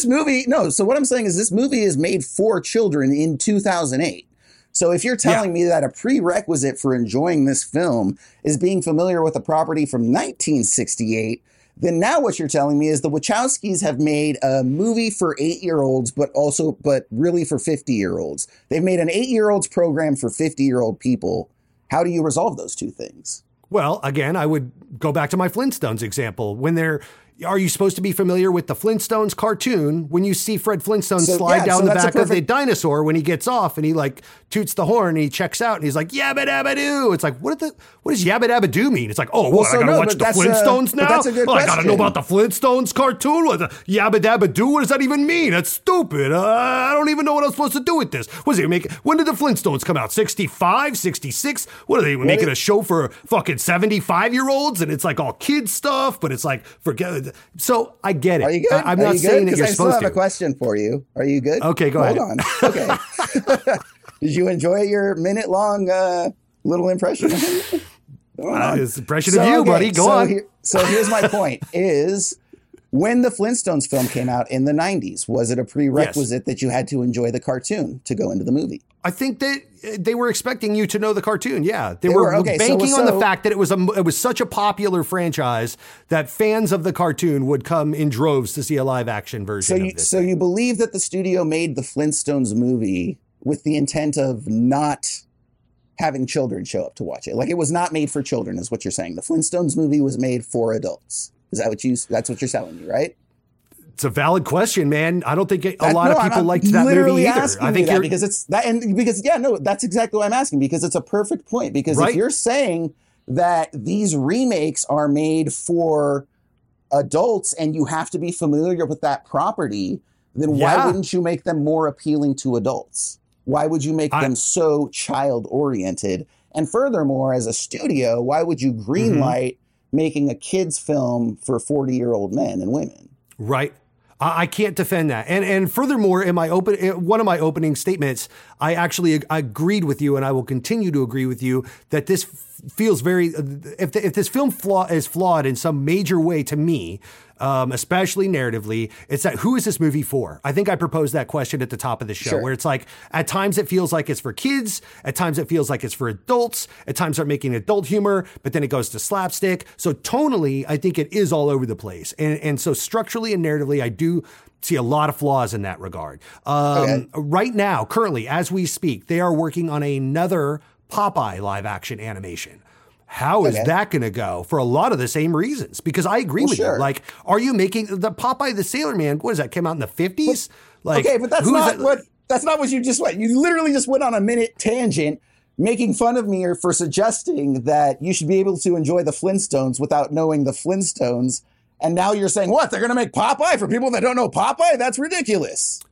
so what I'm saying is this movie is made for children in 2008. So if you're telling me that a prerequisite for enjoying this film is being familiar with a property from 1968, then now what you're telling me is the Wachowskis have made a movie for 8-year-olds, but really for 50-year-olds. They've made an 8-year-olds program for 50-year-old people. How do you resolve those two things? Well, again, I would go back to my Flintstones example. Are you supposed to be familiar with the Flintstones cartoon when you see Fred Flintstone slide down the back of the dinosaur when he gets off and he like toots the horn and he checks out and he's like, yabba dabba doo. It's like, what does yabba dabba doo mean? It's like, I gotta watch the Flintstones now? That's a good question. I gotta know about the Flintstones cartoon? What the yabba dabba doo? What does that even mean? That's stupid. I don't even know what I'm supposed to do with this. When did the Flintstones come out? 65, 66? What are they making a show for fucking 75-year-olds? And it's like all kid stuff, but it's like, forget it. So I get it. Are you good? I'm not saying that you're supposed to. I still have a question for you. Are you good? Okay, go ahead. Hold on. Okay. Did you enjoy your minute-long little impression? It's an impression of you, buddy. Go on. So here's my point is, when the Flintstones film came out in the 90s, was it a prerequisite that you had to enjoy the cartoon to go into the movie? I think that they were expecting you to know the cartoon. Yeah, they were banking on the fact that it was such a popular franchise that fans of the cartoon would come in droves to see a live action version of this. So you believe that the studio made the Flintstones movie with the intent of not having children show up to watch it? Like, it was not made for children, is what you're saying. The Flintstones movie was made for adults. That's what you're telling me, right? It's a valid question, man. I don't think a lot of people liked that movie either. I think that because it's that, and because that's exactly what I'm asking, because it's a perfect point. Because if you're saying that these remakes are made for adults and you have to be familiar with that property, then why wouldn't you make them more appealing to adults? Why would you make them so child oriented? And furthermore, as a studio, why would you greenlight making a kids film for 40-year-old men and women? Right. I can't defend that. And furthermore, in one of my opening statements, I actually agreed with you, and I will continue to agree with you, that this feels very, if this film is flawed in some major way to me, especially narratively, it's that who is this movie for? I think I proposed that question at the top of the show, where it's like, at times it feels like it's for kids, at times it feels like it's for adults, at times they're making adult humor, but then it goes to slapstick. So tonally, I think it is all over the place. And so structurally and narratively, I do see a lot of flaws in that regard. Right now, currently, as we speak, they are working on another Popeye live action animation. How is that going to go? For a lot of the same reasons, because I agree with you. Like, are you making the Popeye the Sailor Man? What does that came out in the 50s? But that's not what you just went. You literally just went on a minute tangent making fun of me for suggesting that you should be able to enjoy the Flintstones without knowing the Flintstones. And now you're saying, what? They're going to make Popeye for people that don't know Popeye? That's ridiculous.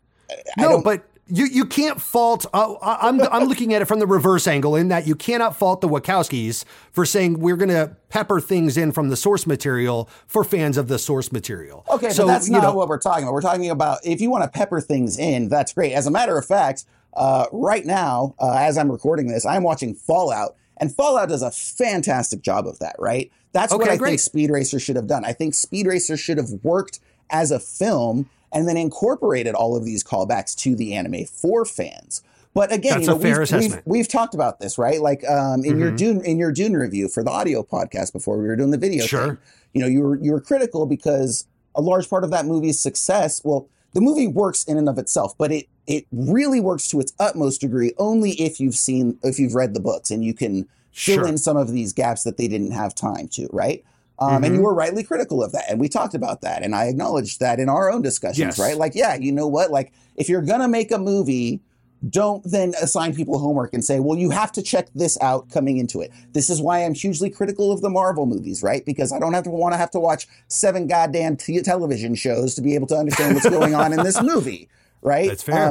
But you can't fault. I'm looking at it from the reverse angle, in that you cannot fault the Wachowskis for saying we're going to pepper things in from the source material for fans of the source material. Okay, so, but that's not what we're talking about. We're talking about, if you want to pepper things in, that's great. As a matter of fact, right now, as I'm recording this, I'm watching Fallout, and Fallout does a fantastic job of that, right? That's what I think Speed Racer should have done. I think Speed Racer should have worked as a film and then incorporated all of these callbacks to the anime for fans. But again, we've talked about this, right? Like in your Dune review for the audio podcast before we were doing the video thing, you were critical because a large part of that movie's success, well, the movie works in and of itself, but it really works to its utmost degree only if you've read the books and you can fill in some of these gaps that they didn't have time to, right? And you were rightly critical of that. And we talked about that. And I acknowledged that in our own discussions, right? Like, you know what? Like, if you're going to make a movie, don't then assign people homework and say, well, you have to check this out coming into it. This is why I'm hugely critical of the Marvel movies, right? Because I don't want to watch 7 goddamn television shows to be able to understand what's going on in this movie, right? That's fair.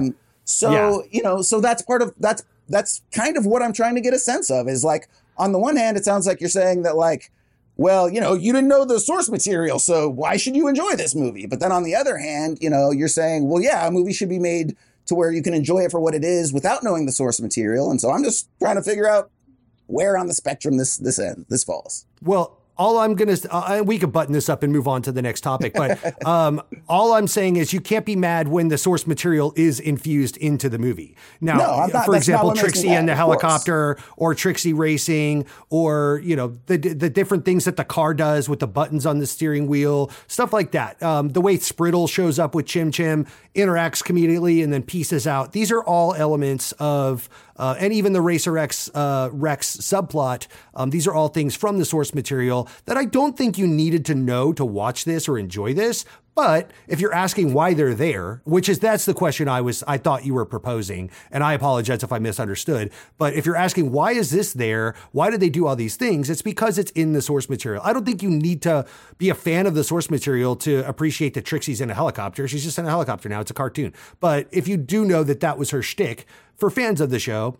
So that's part of, that's kind of what I'm trying to get a sense of, is like, on the one hand, it sounds like you're saying that, like, well, you didn't know the source material, so why should you enjoy this movie? But then on the other hand, you're saying, well, yeah, a movie should be made to where you can enjoy it for what it is without knowing the source material. And so I'm just trying to figure out where on the spectrum this falls. Well, all I'm going to, we could button this up and move on to the next topic, but all I'm saying is you can't be mad when the source material is infused into the movie. Now, for example, Trixie and the helicopter, or Trixie racing, or, the different things that the car does with the buttons on the steering wheel, stuff like that. The way Spriddle shows up with Chim Chim, interacts comedically and then pieces out. These are all elements of, and even the Racer X Rex subplot. These are all things from the source material that I don't think you needed to know to watch this or enjoy this. But if you're asking why they're there, that's the question I thought you were proposing, and I apologize if I misunderstood. But if you're asking why is this there, why did they do all these things? It's because it's in the source material. I don't think you need to be a fan of the source material to appreciate that Trixie's in a helicopter. She's just in a helicopter now. It's a cartoon. But if you do know that was her shtick, for fans of the show,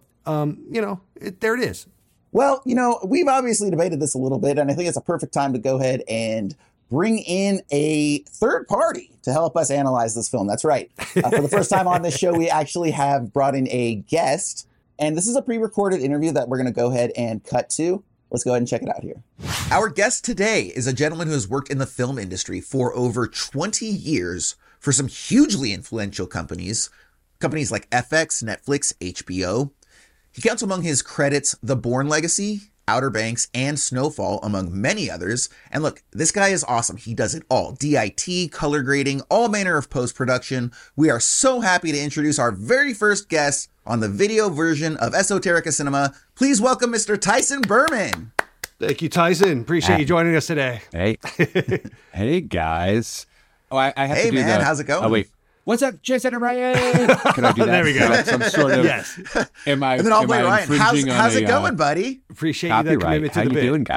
there it is. Well, we've obviously debated this a little bit, and I think it's a perfect time to go ahead and bring in a third party to help us analyze this film. That's right. For the first time on this show, we actually have brought in a guest, and this is a pre-recorded interview that we're going to go ahead and cut to. Let's go ahead and check it out here. Our guest today is a gentleman who has worked in the film industry for over 20 years for some hugely influential companies like FX, Netflix, HBO. He counts among his credits The Bourne Legacy, Outer Banks, and Snowfall, among many others. And look, this guy is awesome. He does it all. DIT, color grading, all manner of post-production. We are so happy to introduce our very first guest on the video version of Esoterica Cinema. Please welcome Mr. Tyson Berman. Thank you, Tyson. Appreciate you joining us today. Hey, hey guys. Oh, I have Hey, to do man, the, how's it going? Oh wait, what's up, Jason and Ryan? Can I do that? There we go. Is that some sort of. Yes. Am I? And then I'll am wait, I Ryan. infringing How's on it going, buddy? Appreciate you that Copyright. commitment to How the you bit. doing,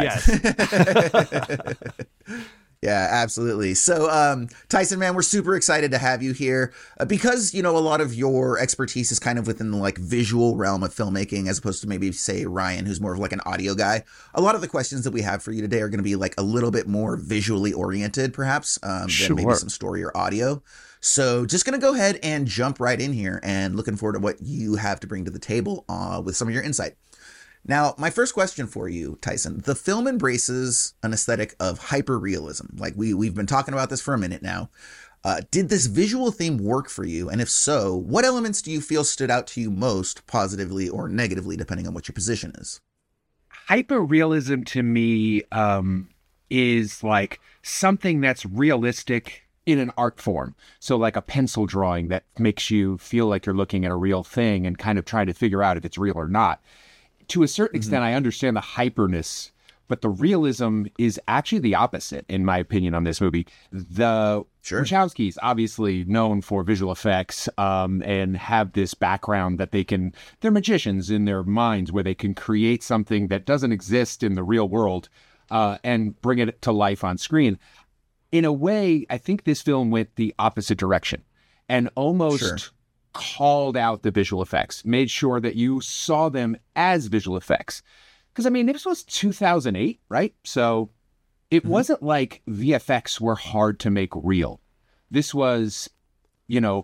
guys? Yes. Yeah, absolutely. So, Tyson, man, we're super excited to have you here because, you know, a lot of your expertise is kind of within the like visual realm of filmmaking, as opposed to maybe say Ryan, who's more of like an audio guy. A lot of the questions that we have for you today are going to be like a little bit more visually oriented, perhaps, than maybe some story or audio. So just going to go ahead and jump right in here and looking forward to what you have to bring to the table with some of your insight. Now, my first question for you, Tyson, the film embraces an aesthetic of hyperrealism. Like we've been talking about this for a minute now. Did this visual theme work for you? And if so, what elements do you feel stood out to you most positively or negatively, depending on what your position is? Hyperrealism to me is like something that's realistic in an art form. So like a pencil drawing that makes you feel like you're looking at a real thing and kind of trying to figure out if it's real or not. To a certain extent, I understand the hyperness, but the realism is actually the opposite, in my opinion, on this movie. The Wachowskis, obviously known for visual effects, and have this background that they're magicians in their minds where they can create something that doesn't exist in the real world and bring it to life on screen. In a way, I think this film went the opposite direction and almost called out the visual effects, made sure that you saw them as visual effects. Because, I mean, this was 2008, right? So it wasn't like VFX were hard to make real. This was, you know,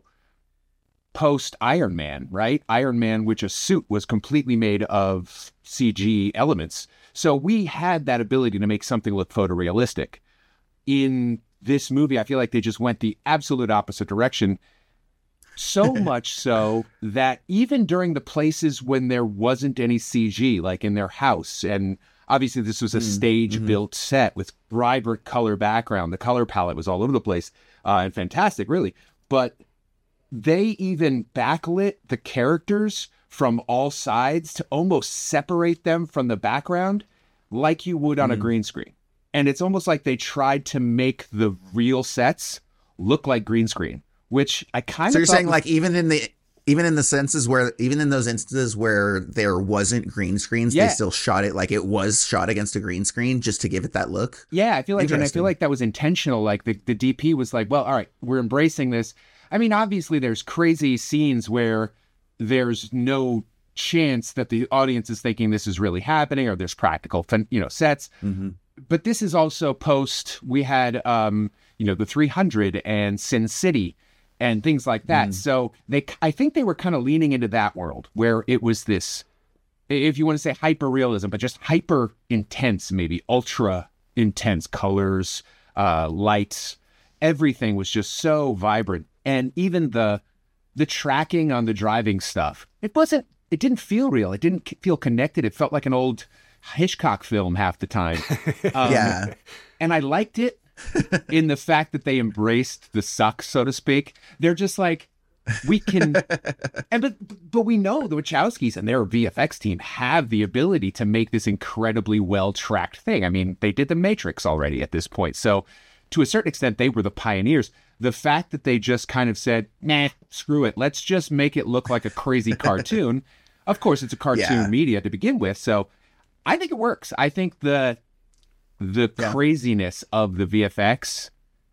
post Iron Man, right? Iron Man, which a suit was completely made of CG elements. So we had that ability to make something look photorealistic. In this movie, I feel like they just went the absolute opposite direction. So much so that even during the places when there wasn't any CG, like in their house, and obviously this was a stage-built set with vibrant color background. The color palette was all over the place and fantastic, really. But they even backlit the characters from all sides to almost separate them from the background like you would on a green screen. And it's almost like they tried to make the real sets look like green screen. Which I kind of. So you're saying like even in those instances where there wasn't green screens, they still shot it like it was shot against a green screen just to give it that look. Yeah, I feel like that was intentional. Like the DP was like, well, all right, we're embracing this. I mean, obviously there's crazy scenes where there's no chance that the audience is thinking this is really happening or there's practical, sets. But this is also post. We had the 300 and Sin City. And things like that. So I think they were kind of leaning into that world where it was this, if you want to say hyper realism, but just hyper intense, maybe ultra intense colors, lights, everything was just so vibrant. And even the tracking on the driving stuff, it didn't feel real. It didn't feel connected. It felt like an old Hitchcock film half the time. Yeah. And I liked it. In the fact that they embraced the suck, so to speak. They're just like, we can, but we know the Wachowskis and their VFX team have the ability to make this incredibly well-tracked thing. I mean, they did The Matrix already at this point. So to a certain extent, they were the pioneers. The fact that they just kind of said, nah, screw it. Let's just make it look like a crazy cartoon. Of course, it's a cartoon media to begin with. So I think it works. I think the craziness of the VFX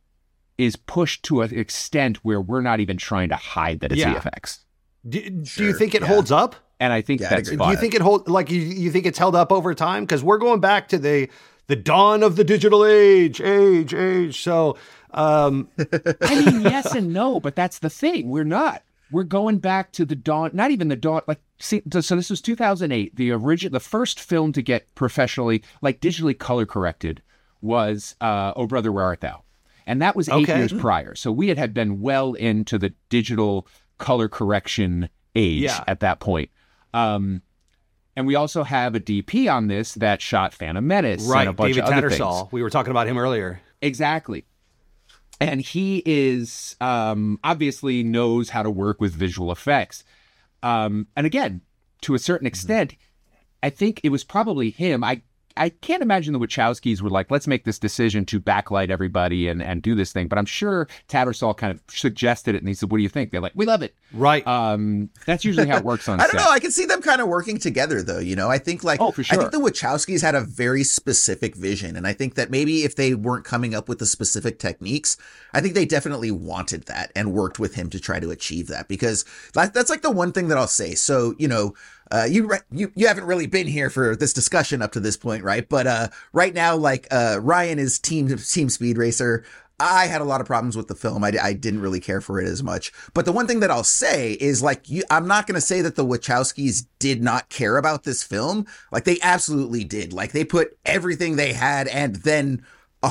is pushed to an extent where we're not even trying to hide that it's VFX. Do you think it holds up? And I think that's fine. Do you think you think it's held up over time? Because we're going back to the dawn of the digital age. So, I mean, yes and no, but that's the thing. We're not. We're going back to the dawn, not even the dawn. Like, see, so this was 2008. The first film to get professionally, like digitally color corrected, was "Oh Brother, Where Art Thou," and that was 8 years prior. So we had been well into the digital color correction age at that point. And we also have a DP on this that shot Phantom Menace, and a bunch David of other Tattersall. things. We were talking about him earlier. Exactly. And he is obviously knows how to work with visual effects. And again, to a certain extent, I think it was probably him. I can't imagine the Wachowskis were like, let's make this decision to backlight everybody and do this thing. But I'm sure Tattersall kind of suggested it, and he said, what do you think? They're like, we love it. Right. That's usually how it works on I set. don't know. I can see them kind of working together, though. You know, I think like, for sure. I think the Wachowskis had a very specific vision. And I think that maybe if they weren't coming up with the specific techniques, I think they definitely wanted that and worked with him to try to achieve that, because that's like the one thing that I'll say. So, you know, you haven't really been here for this discussion up to this point, right? But right now, like Ryan is team Speed Racer. I had a lot of problems with the film. I didn't really care for it as much. But the one thing that I'll say is like, I'm not going to say that the Wachowskis did not care about this film. Like they absolutely did. Like they put everything they had and then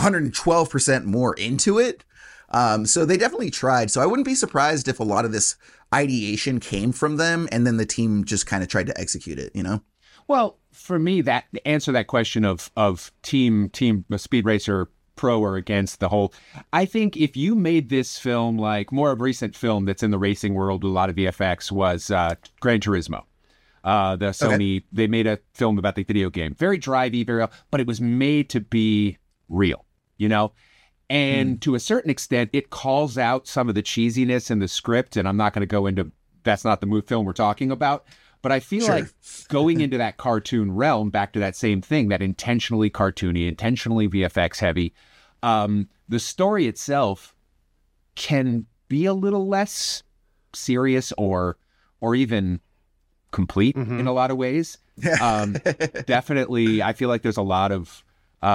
112% more into it. So they definitely tried. So I wouldn't be surprised if a lot of this ideation came from them and then the team just kind of tried to execute it, you know? Well, for me, that answer that question of team Speed Racer pro or against the whole, I think if you made this film, like more of a recent film that's in the racing world with a lot of VFX was Gran Turismo. The Sony, They made a film about the video game. Very drivey, very, but it was made to be real, you know? And to a certain extent, it calls out some of the cheesiness in the script. And I'm not going to go into, that's not the film we're talking about. But I feel like going into that cartoon realm, back to that same thing, that intentionally cartoony, intentionally VFX heavy, the story itself can be a little less serious or even complete in a lot of ways. Definitely, I feel like there's a lot of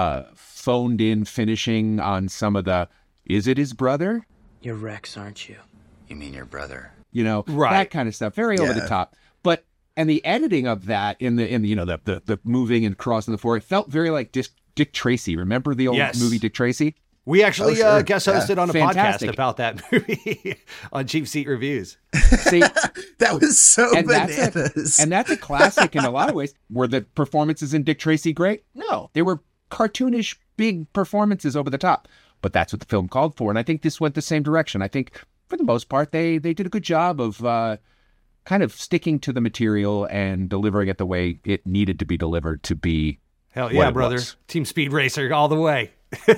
phoned in finishing on some of the, is it his brother? You're Rex, aren't you? You mean your brother? You know, that kind of stuff. Very over the top. But, and the editing of that in the you know, the moving and crossing the floor, it felt very like Dick Tracy. Remember the old movie Dick Tracy? We actually guest hosted on a Fantastic. podcast about that movie on Cheap Seat Reviews. See, that was so bananas. That's a classic in a lot of ways. Were the performances in Dick Tracy great? No. They were cartoonish, big performances over the top. But that's what the film called for. And I think this went the same direction. I think, for the most part, they did a good job of kind of sticking to the material and delivering it the way it needed to be delivered to be. Hell yeah, brother. Was. Team Speed Racer all the way.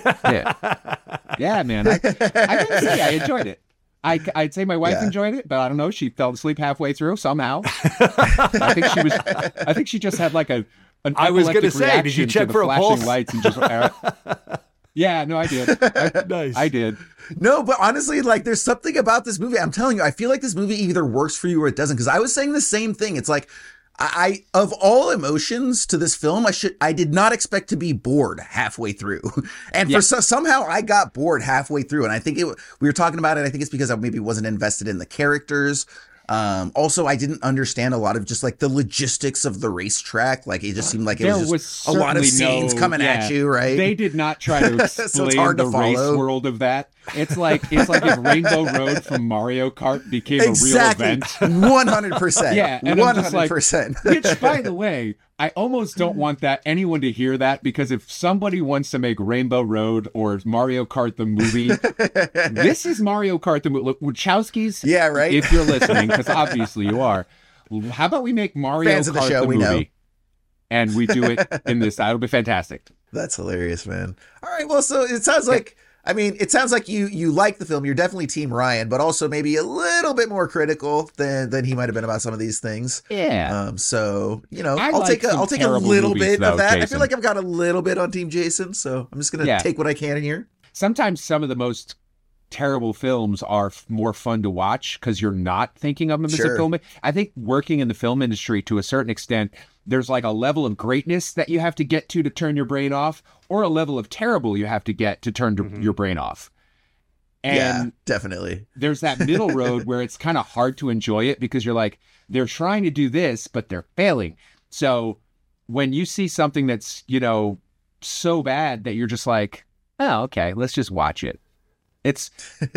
Yeah, man. I gotta say, I enjoyed it. I'd say my wife enjoyed it, but I don't know. She fell asleep halfway through somehow. I think she just had like an I was going to say, did you check for a pulse? Lights and just, yeah, no, I did. Nice. I did. No, but honestly, like there's something about this movie. I'm telling you, I feel like this movie either works for you or it doesn't. Because I was saying the same thing. It's like, I of all emotions to this film, I did not expect to be bored halfway through, and somehow I got bored halfway through. And I think we were talking about it. I think it's because I maybe wasn't invested in the characters. Also, I didn't understand a lot of just like the logistics of the racetrack. Like it just seemed like it was just a lot of scenes coming at you, right? They did not try to explain so it's hard the to follow. Race world of that. It's like if Rainbow Road from Mario Kart became a real event. 100%. Yeah, and 100%. Which, by the way, I almost don't want anyone to hear that, because if somebody wants to make Rainbow Road or Mario Kart the movie, this is Mario Kart the movie. Look, Wachowskis, yeah, right. If you're listening, because obviously you are, how about we make Mario Fans Kart of the show, the we movie, know. And we do it in this? That'll be fantastic. That's hilarious, man. All right, well, so it sounds like. I mean, it sounds like you like the film. You're definitely Team Ryan, but also maybe a little bit more critical than he might have been about some of these things. Yeah. So you know, I'll take a little bit of that. Jason. I feel like I've got a little bit on Team Jason, so I'm just gonna take what I can in here. Sometimes some of the most terrible films are more fun to watch because you're not thinking of them as a film. I think working in the film industry to a certain extent, there's like a level of greatness that you have to get to turn your brain off, or a level of terrible you have to get to turn your brain off. And yeah, definitely. There's that middle road where it's kind of hard to enjoy it because you're like, they're trying to do this, but they're failing. So when you see something that's, you know, so bad that you're just like, oh, okay, let's just watch it. It's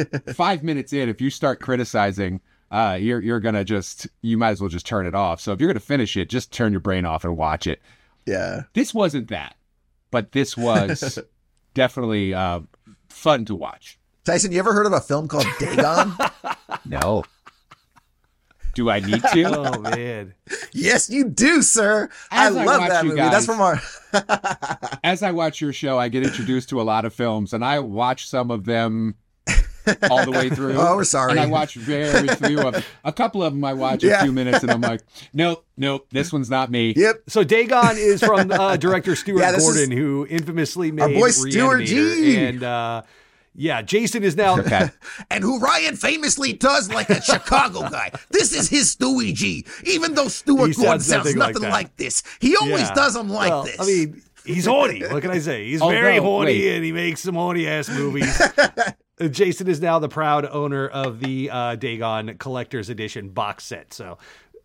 5 minutes in. If you start criticizing, you're going to you might as well just turn it off. So if you're going to finish it, just turn your brain off and watch it. Yeah. This wasn't that, but this was definitely fun to watch. Tyson, you ever heard of a film called Dagon? No. Do I need to? Oh man. Yes, you do, sir. I love that movie. That's from our. As I watch your show, I get introduced to a lot of films, and I watch some of them all the way through. Oh, we're sorry. And I watch very few of them. A couple of them I watch a few minutes, and I'm like, nope, this one's not me. Yep. So Dagon is from director Stuart Gordon, who infamously made our boy Stuart G. And Jason is now... Okay. And who Ryan famously does like a Chicago guy. This is his Stewie G. Even though Stuart Gordon sounds nothing like this. He always does them like this. I mean, he's horny. What can I say? He's very horny, and he makes some horny-ass movies. Jason is now the proud owner of the Dagon Collector's Edition box set. So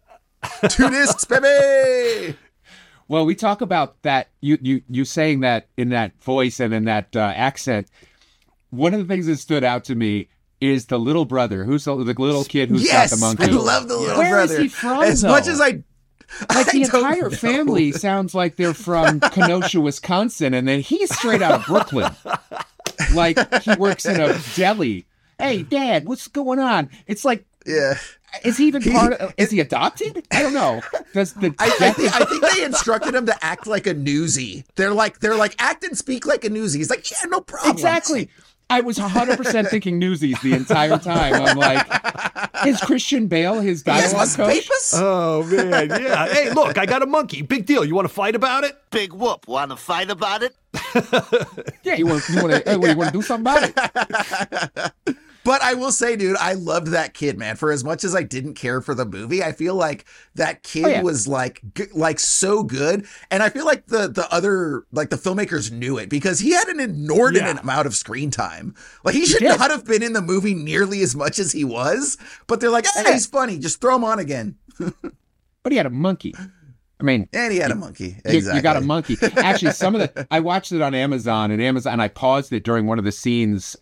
2 discs, baby! Well, we talk about that, you saying that in that voice and in that accent. One of the things that stood out to me is the little brother, who's the little kid who's got the monkey. I love the little brother. Where is he from, As much as I the entire family sounds like they're from Kenosha, Wisconsin, and then he's straight out of Brooklyn. Like he works in a deli. Hey, Dad, what's going on? It's like, is he even part of? Is he adopted? I don't know. I think they instructed him to act like a newsie. They're like act and speak like a newsie. He's like, yeah, no problem. Exactly. I was 100% thinking Newsies the entire time. I'm like, is Christian Bale his dialogue coach? Oh, man, yeah. Hey, look, I got a monkey. Big deal. You want to fight about it? Big whoop. Want to fight about it? Yeah, you want to do something about it? But I will say, dude, I loved that kid, man. For as much as I didn't care for the movie, I feel like that kid was like so good. And I feel like the other, like the filmmakers knew it because he had an inordinate amount of screen time. Like he should not have been in the movie nearly as much as he was. But they're like, hey, he's funny. Just throw him on again. But he had a monkey. I mean, and he had a monkey. Exactly. You got a monkey. Actually, I watched it on Amazon, and I paused it during one of the scenes.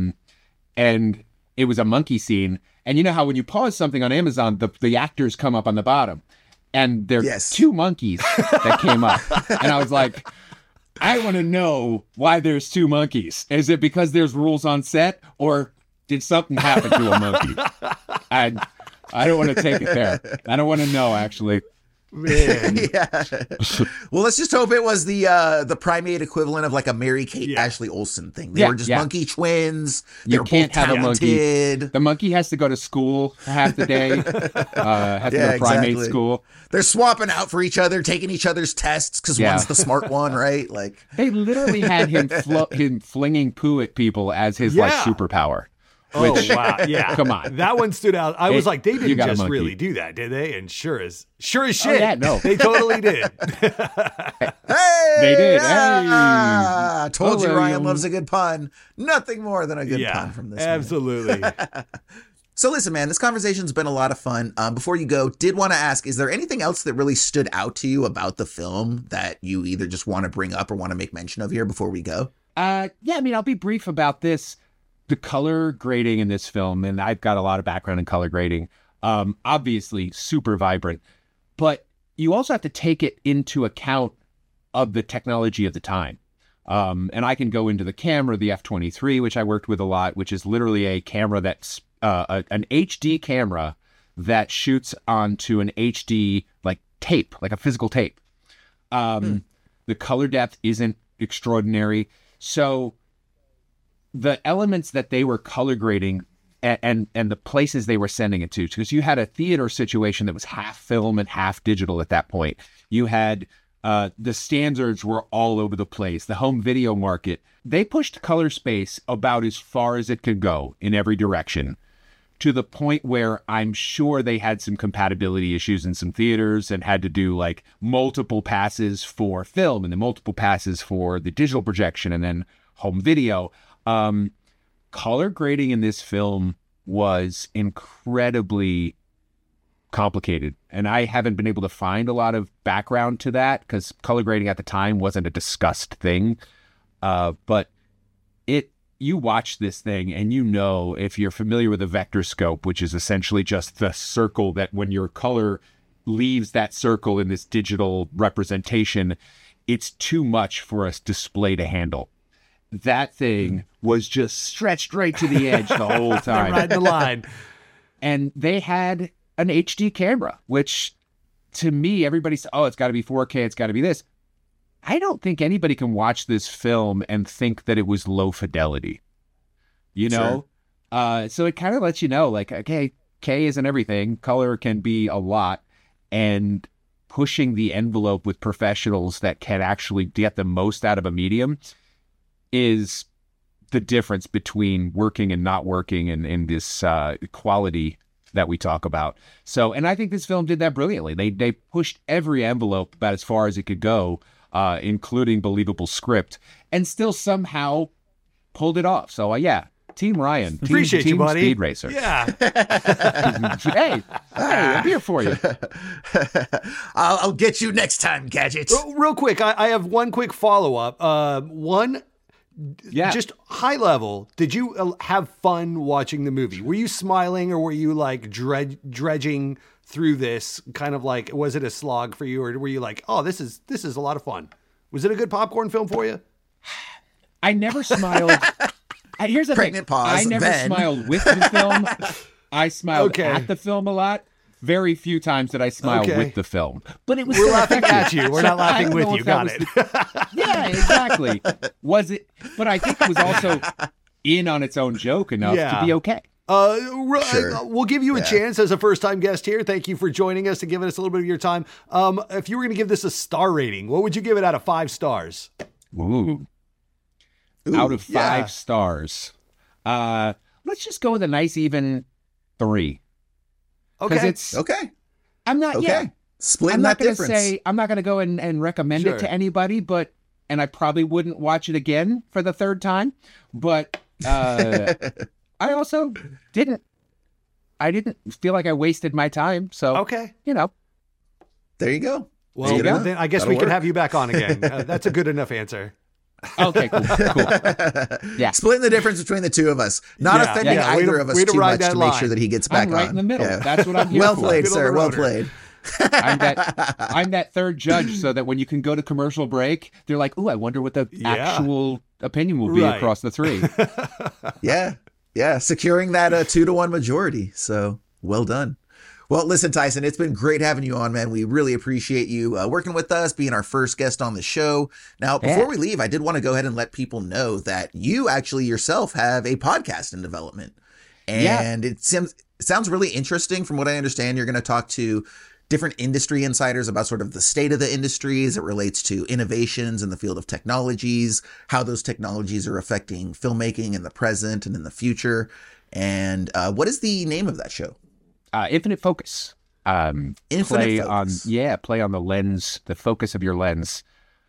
And it was a monkey scene. And you know how when you pause something on Amazon, the actors come up on the bottom. And there are 2 monkeys that came up. And I was like, I want to know why there's 2 monkeys. Is it because there's rules on set? Or did something happen to a monkey? I don't want to take it there. I don't want to know, actually. Man. Well, let's just hope it was the primate equivalent of like a Mary-Kate Ashley Olsen thing. They were just monkey twins. They were both have talented. A monkey. The monkey has to go to school for half the day. Has to go to primate school. They're swapping out for each other, taking each other's tests because one's the smart one, right? Like they literally had him flinging poo at people as his like superpower. Which, wow, yeah. Come on. That one stood out. I was like, they didn't just really do that, did they? And sure as shit, no. they totally did. Hey! They did. Hey! Told you Ryan loves a good pun. Nothing more than a good pun from this absolutely. So listen, man, this conversation's been a lot of fun. Before you go, did want to ask, is there anything else that really stood out to you about the film that you either just want to bring up or want to make mention of here before we go? I mean, I'll be brief about this. The color grading in this film, and I've got a lot of background in color grading, obviously super vibrant, but you also have to take it into account of the technology of the time. And I can go into the camera, the F-23, which I worked with a lot, which is literally a camera that's an HD camera that shoots onto an HD like tape, like a physical tape. The color depth isn't extraordinary. So the elements that they were color grading and the places they were sending it to, because you had a theater situation that was half film and half digital at that point. You had the standards were all over the place. The home video market, they pushed color space about as far as it could go in every direction, to the point where I'm sure they had some compatibility issues in some theaters and had to do like multiple passes for film and then multiple passes for the digital projection and then home video. Color grading in this film was incredibly complicated, and I haven't been able to find a lot of background to that because color grading at the time wasn't a discussed thing. But you watch this thing and you know, if you're familiar with a vector scope, which is essentially just the circle that when your color leaves that circle in this digital representation, it's too much for a display to handle. That thing was just stretched right to the edge the whole time. Right the line. And they had an HD camera, which to me, everybody's, oh, it's got to be 4K, it's got to be this. I don't think anybody can watch this film and think that it was low fidelity, you know? Sure. So it kind of lets you know, like, okay, K isn't everything. Color can be a lot. And pushing the envelope with professionals that can actually get the most out of a medium is the difference between working and not working in this quality that we talk about. So, and I think this film did that brilliantly. They pushed every envelope about as far as it could go, including believable script, and still somehow pulled it off. So, yeah, Team Ryan. Appreciate you, buddy. Speed Racer. Yeah. hey, I'm here for you. I'll get you next time, Gadget. Real quick, I have one quick follow-up. Just high level, did you have fun watching the movie? Were you smiling, or were you like dredging through this? Kind of like, was it a slog for you, or were you like, oh, this is a lot of fun? Was it a good popcorn film for you? I never smiled. Here's the Pregnant thing. pause, I never then. smiled with the film. I smiled Okay. at the film a lot. Very few times did I smile Okay. with the film, but it was We're still laughing effective. at you. We're So not laughing I don't with know you. if that Got was yeah, exactly. Was it? But I think it was also in on its own joke enough to be okay. Sure. We'll give you a chance as a first-time guest here. Thank you for joining us and giving us a little bit of your time. If you were going to give this a star rating, what would you give it out of 5 stars? Ooh. Out of 5 stars. Let's just go with a nice even 3. Because Okay. it's Okay. I'm not. Okay. Yeah. Splitting I'm not that going to difference. say I'm not going to go and recommend Sure. it to anybody, and I probably wouldn't watch it again for the 3rd time. But I also didn't feel like I wasted my time. So Okay. you know, There you go. Well, Good enough. then I guess That'll we can work. have you back on again. That's a good enough answer. okay, cool. Yeah. Splitting the difference between the two of us. Not Yeah, offending yeah. Way either to- of us way to too ride much that to make line. sure that he gets back I'm right on. in the middle. Yeah. That's what I'm here Well for. played, Middle of sir. the Well rotor. played. I'm that 3rd judge, so that when you can go to commercial break, they're like, "Ooh, I wonder what the actual opinion will be Right. across the 3." Yeah. Yeah. Securing that 2-1 majority. So well done. Well, listen, Tyson, it's been great having you on, man. We really appreciate you working with us, being our first guest on the show. Now, before we leave, I did want to go ahead and let people know that you actually yourself have a podcast in development. And it sounds really interesting. From what I understand, you're going to talk to different industry insiders about sort of the state of the industry as it relates to innovations in the field of technologies, how those technologies are affecting filmmaking in the present and in the future. And what is the name of that show? Infinite Focus. Infinite play Focus. play on the lens, the focus of your lens.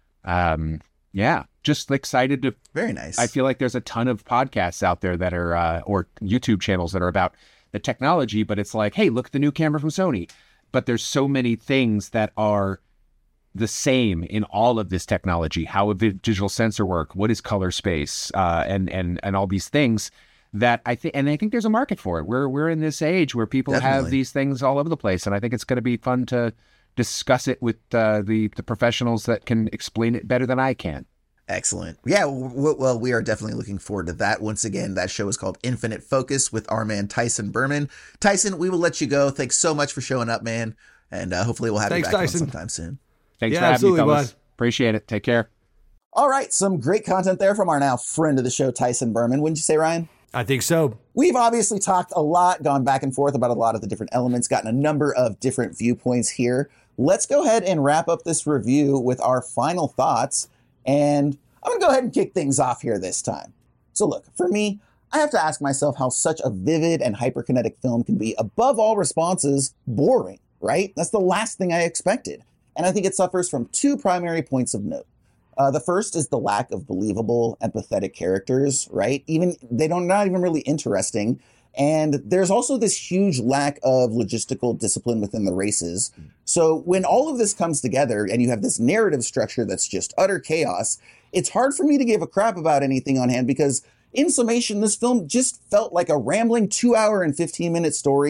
Just excited to. Very nice. I feel like there's a ton of podcasts out there that are, or YouTube channels that are about the technology, but it's like, hey, look at the new camera from Sony. But there's so many things that are the same in all of this technology. How would digital sensor work? What is color space? And all these things. That I think there's a market for it. We're in this age where people have these things all over the place, and I think it's going to be fun to discuss it with the professionals that can explain it better than I can. Excellent. Yeah, well, we are definitely looking forward to that. Once again, that show is called Infinite Focus with our man Tyson Berman. Tyson, we will let you go. Thanks so much for showing up, man, and hopefully we'll have you back on sometime soon. Thanks for having me, fellas. Bud. Appreciate it. Take care. All right, some great content there from our now friend of the show, Tyson Berman. Wouldn't you say, Ryan? I think so. We've obviously talked a lot, gone back and forth about a lot of the different elements, gotten a number of different viewpoints here. Let's go ahead and wrap up this review with our final thoughts. And I'm going to go ahead and kick things off here this time. So look, for me, I have to ask myself how such a vivid and hyperkinetic film can be, above all responses, boring, right? That's the last thing I expected. And I think it suffers from 2 primary points of note. The first is the lack of believable, empathetic characters, right? They're not even really interesting. And there's also this huge lack of logistical discipline within the races. So when all of this comes together and you have this narrative structure that's just utter chaos, it's hard for me to give a crap about anything on hand, because in summation, this film just felt like a rambling 2-hour and 15-minute story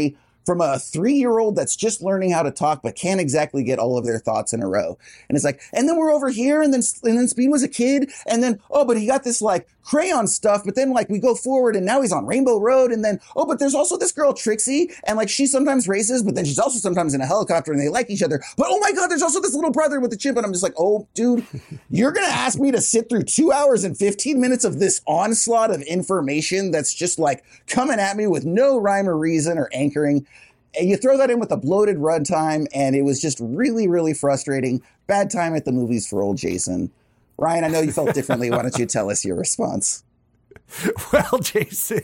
from a 3-year-old that's just learning how to talk but can't exactly get all of their thoughts in a row. And it's like, and then we're over here, and then Speed was a kid, and then, oh, but he got this like crayon stuff, but then like we go forward and now he's on Rainbow Road, and then, oh, but there's also this girl Trixie, and like she sometimes races, but then she's also sometimes in a helicopter and they like each other. But oh my God, there's also this little brother with the chimp, and I'm just like, oh, dude, you're gonna ask me to sit through 2 hours and 15 minutes of this onslaught of information that's just like coming at me with no rhyme or reason or anchoring. And you throw that in with a bloated runtime, and it was just really, really frustrating. Bad time at the movies for old Jason. Ryan, I know you felt differently. Why don't you tell us your response? Well, Jason,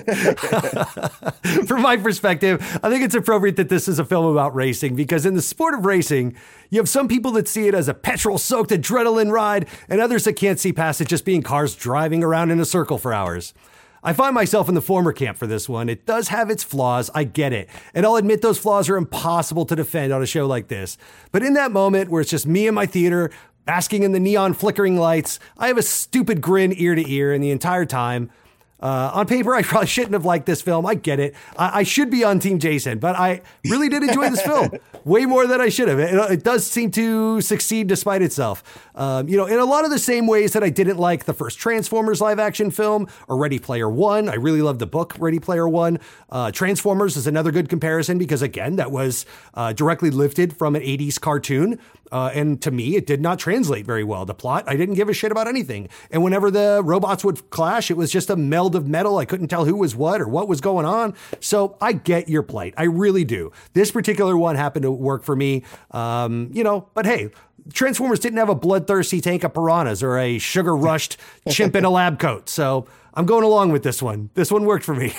from my perspective, I think it's appropriate that this is a film about racing, because in the sport of racing, you have some people that see it as a petrol-soaked adrenaline ride, and others that can't see past it just being cars driving around in a circle for hours. I find myself in the former camp for this one. It does have its flaws, I get it. And I'll admit those flaws are impossible to defend on a show like this. But in that moment where it's just me and my theater, basking in the neon flickering lights, I have a stupid grin ear to ear, and the entire time, on paper, I probably shouldn't have liked this film. I get it. I should be on Team Jason, but I really did enjoy this film way more than I should have. It does seem to succeed despite itself. In a lot of the same ways that I didn't like the first Transformers live action film or Ready Player One. I really love the book Ready Player One. Transformers is another good comparison because, again, that was directly lifted from an 80s cartoon. And to me, it did not translate very well. The plot, I didn't give a shit about anything. And whenever the robots would clash, it was just a meld of metal. I couldn't tell who was what or what was going on. So I get your plight. I really do. This particular one happened to work for me. But hey, Transformers didn't have a bloodthirsty tank of piranhas or a sugar-rushed chimp in a lab coat. So I'm going along with this one. This one worked for me.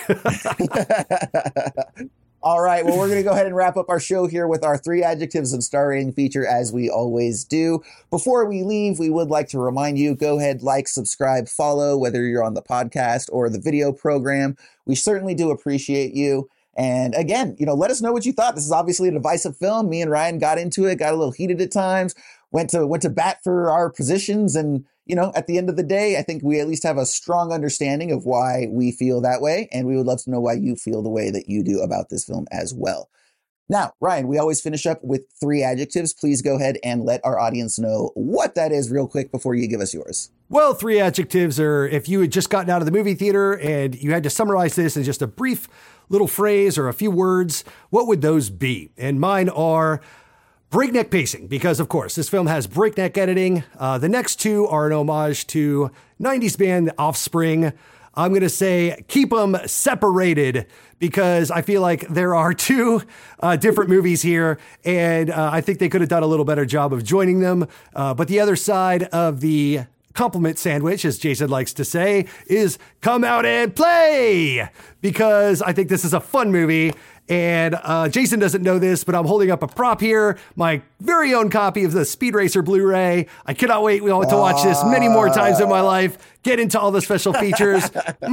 All right, well, we're going to go ahead and wrap up our show here with our 3 adjectives and star rating feature, as we always do. Before we leave, we would like to remind you, go ahead, like, subscribe, follow, whether you're on the podcast or the video program. We certainly do appreciate you. And again, let us know what you thought. This is obviously a divisive film. Me and Ryan got into it, got a little heated at times, went to bat for our positions. And, at the end of the day, I think we at least have a strong understanding of why we feel that way. And we would love to know why you feel the way that you do about this film as well. Now, Ryan, we always finish up with 3 adjectives. Please go ahead and let our audience know what that is real quick before you give us yours. Well, 3 adjectives are, if you had just gotten out of the movie theater and you had to summarize this in just a brief little phrase or a few words, what would those be? And mine are breakneck pacing, because of course this film has breakneck editing. The next 2 are an homage to 90s band The Offspring. I'm going to say keep them separated, because I feel like there are 2 different movies here, and I think they could have done a little better job of joining them. But the other side of the compliment sandwich, as Jason likes to say, is come out and play, because I think this is a fun movie. And Jason doesn't know this, but I'm holding up a prop here, my very own copy of the Speed Racer Blu-ray. I cannot wait to watch this many more times in my life, get into all the special features.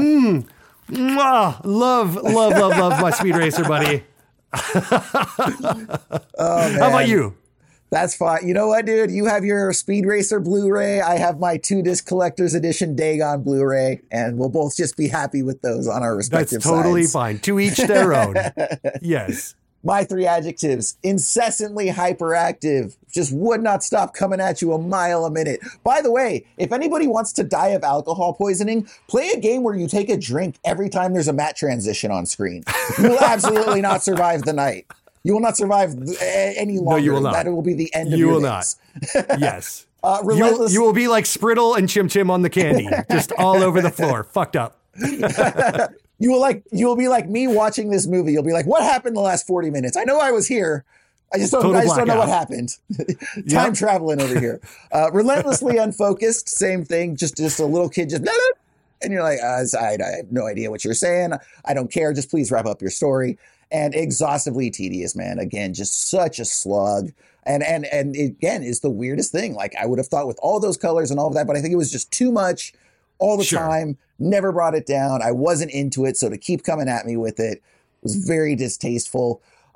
Love my Speed Racer, buddy. Oh, how about you? That's fine. You know what, dude? You have your Speed Racer Blu-ray. I have my 2-disc collector's edition Dagon Blu-ray, and we'll both just be happy with those on our respective sides. That's totally sides. fine. To each their own. Yes. My 3 adjectives: incessantly hyperactive, just would not stop coming at you a mile a minute. By the way, if anybody wants to die of alcohol poisoning, play a game where you take a drink every time there's a matte transition on screen. You will absolutely not survive the night. You will not survive any longer. No, you will not. That will be the end of your days. You will not. Yes. Relentless. You will be like Spriddle and Chim Chim on the candy, just all over the floor, fucked up. You will be like me watching this movie. You'll be like, what happened the last 40 minutes? I know I was here. I just don't know what happened. Time traveling over here. Relentlessly unfocused. Same thing. Just a little kid just, and you're like, I have no idea what you're saying. I don't care. Just please wrap up your story. And exhaustively tedious, man. Again, just such a slog. And again, is the weirdest thing. Like, I would have thought with all those colors and all of that, but I think it was just too much all the time. Never brought it down. I wasn't into it. So to keep coming at me with it was very distasteful.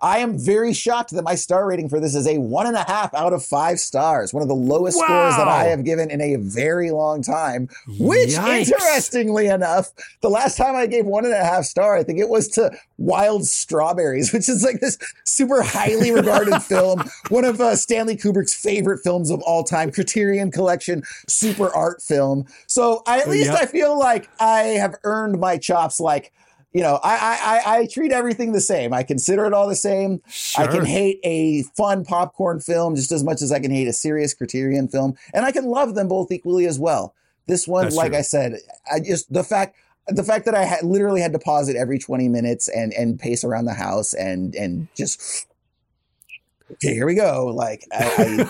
I am very shocked that my star rating for this is a 1.5 out of 5 stars. One of the lowest scores that I have given in a very long time, which interestingly enough, the last time I gave 1.5 star, I think it was to Wild Strawberries, which is like this super highly regarded film. One of Stanley Kubrick's favorite films of all time, Criterion Collection, super art film. So I feel like I have earned my chops. Like, you know, I treat everything the same. I consider it all the same. Sure. I can hate a fun popcorn film just as much as I can hate a serious Criterion film. And I can love them both equally as well. This one, that's like true. I said, the fact that I literally had to pause it every 20 minutes and pace around the house and just, okay, here we go. Like it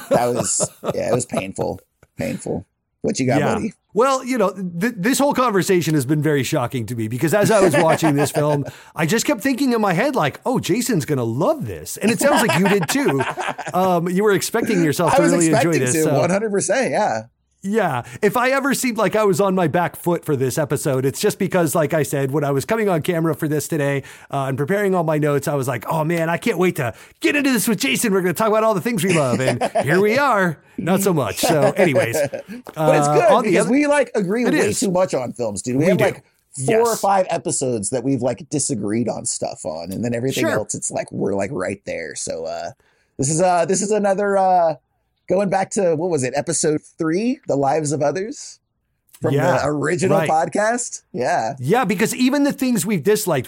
was painful. What you got, buddy? Well, you know, this whole conversation has been very shocking to me because as I was watching this film, I just kept thinking in my head, like, oh, Jason's going to love this. And it sounds like you did too. You were expecting yourself to really enjoy this. 100%. Yeah. Yeah. If I ever seemed like I was on my back foot for this episode, it's just because, like I said, when I was coming on camera for this today and preparing all my notes, I was like, oh man, I can't wait to get into this with Jason. We're going to talk about all the things we love. And here we are. Not so much. So anyways. But it's good because we like agree way too much on films, dude. We have like 4 or 5 episodes that we've like disagreed on stuff on. And then everything else, it's like, we're like right there. So this is another, going back to, what was it, episode 3, The Lives of Others from the original podcast? Yeah. Yeah, because even the things we've disliked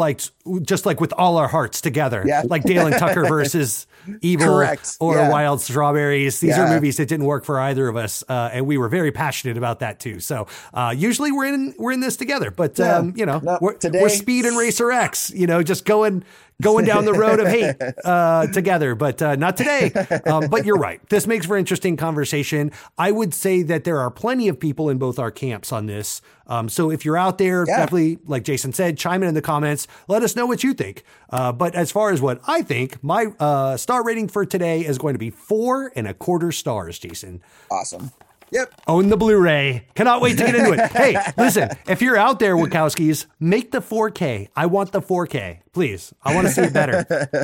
just like with all our hearts together. Yeah. Like Dale and Tucker versus Evil or Wild Strawberries. These are movies that didn't work for either of us. And we were very passionate about that too. So usually we're in this together. But, you know, we're Speed and Racer X, you know, just going down the road of hate together, but not today. But you're right. This makes for interesting conversation. I would say that there are plenty of people in both our camps on this. So if you're out there, definitely, like Jason said, chime in the comments. Let us know what you think. But as far as what I think, my star rating for today is going to be 4.25 stars, Jason. Awesome. Yep. Own the Blu-ray. Cannot wait to get into it. Hey, listen, if you're out there, Wachowskis, make the 4K. I want the 4K. Please. I want to see it better.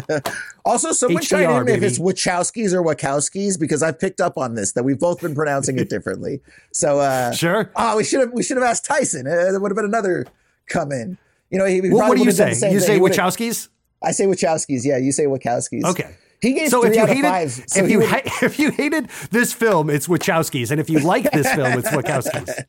Also, someone HDR, chime in baby. if it's Wachowskis or Wachowskis, because I've picked up on this, that we've both been pronouncing it differently. So, sure. Oh, we should have asked Tyson. There would have been another come in. You know, what do you say? You say Wachowskis? I say Wachowskis. Yeah, you say Wachowskis. Okay. He gave 3 out of 5. So if you hated this film, it's Wachowskis. And if you like this film, it's Wachowskis.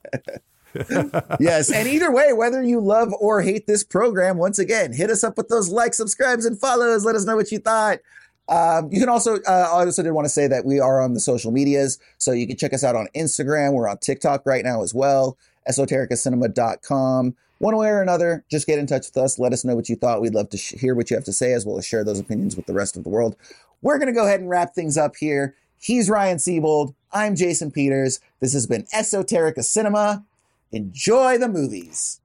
Yes. And either way, whether you love or hate this program, once again, hit us up with those likes, subscribes, and follows. Let us know what you thought. You can also, I also did want to say that we are on the social medias. So you can check us out on Instagram. We're on TikTok right now as well. esotericacinema.com. One way or another, just get in touch with us. Let us know what you thought. We'd love to hear what you have to say, as well as share those opinions with the rest of the world. We're going to go ahead and wrap things up here. He's Ryan Siebold. I'm Jason Peters. This has been Esoterica Cinema. Enjoy the movies.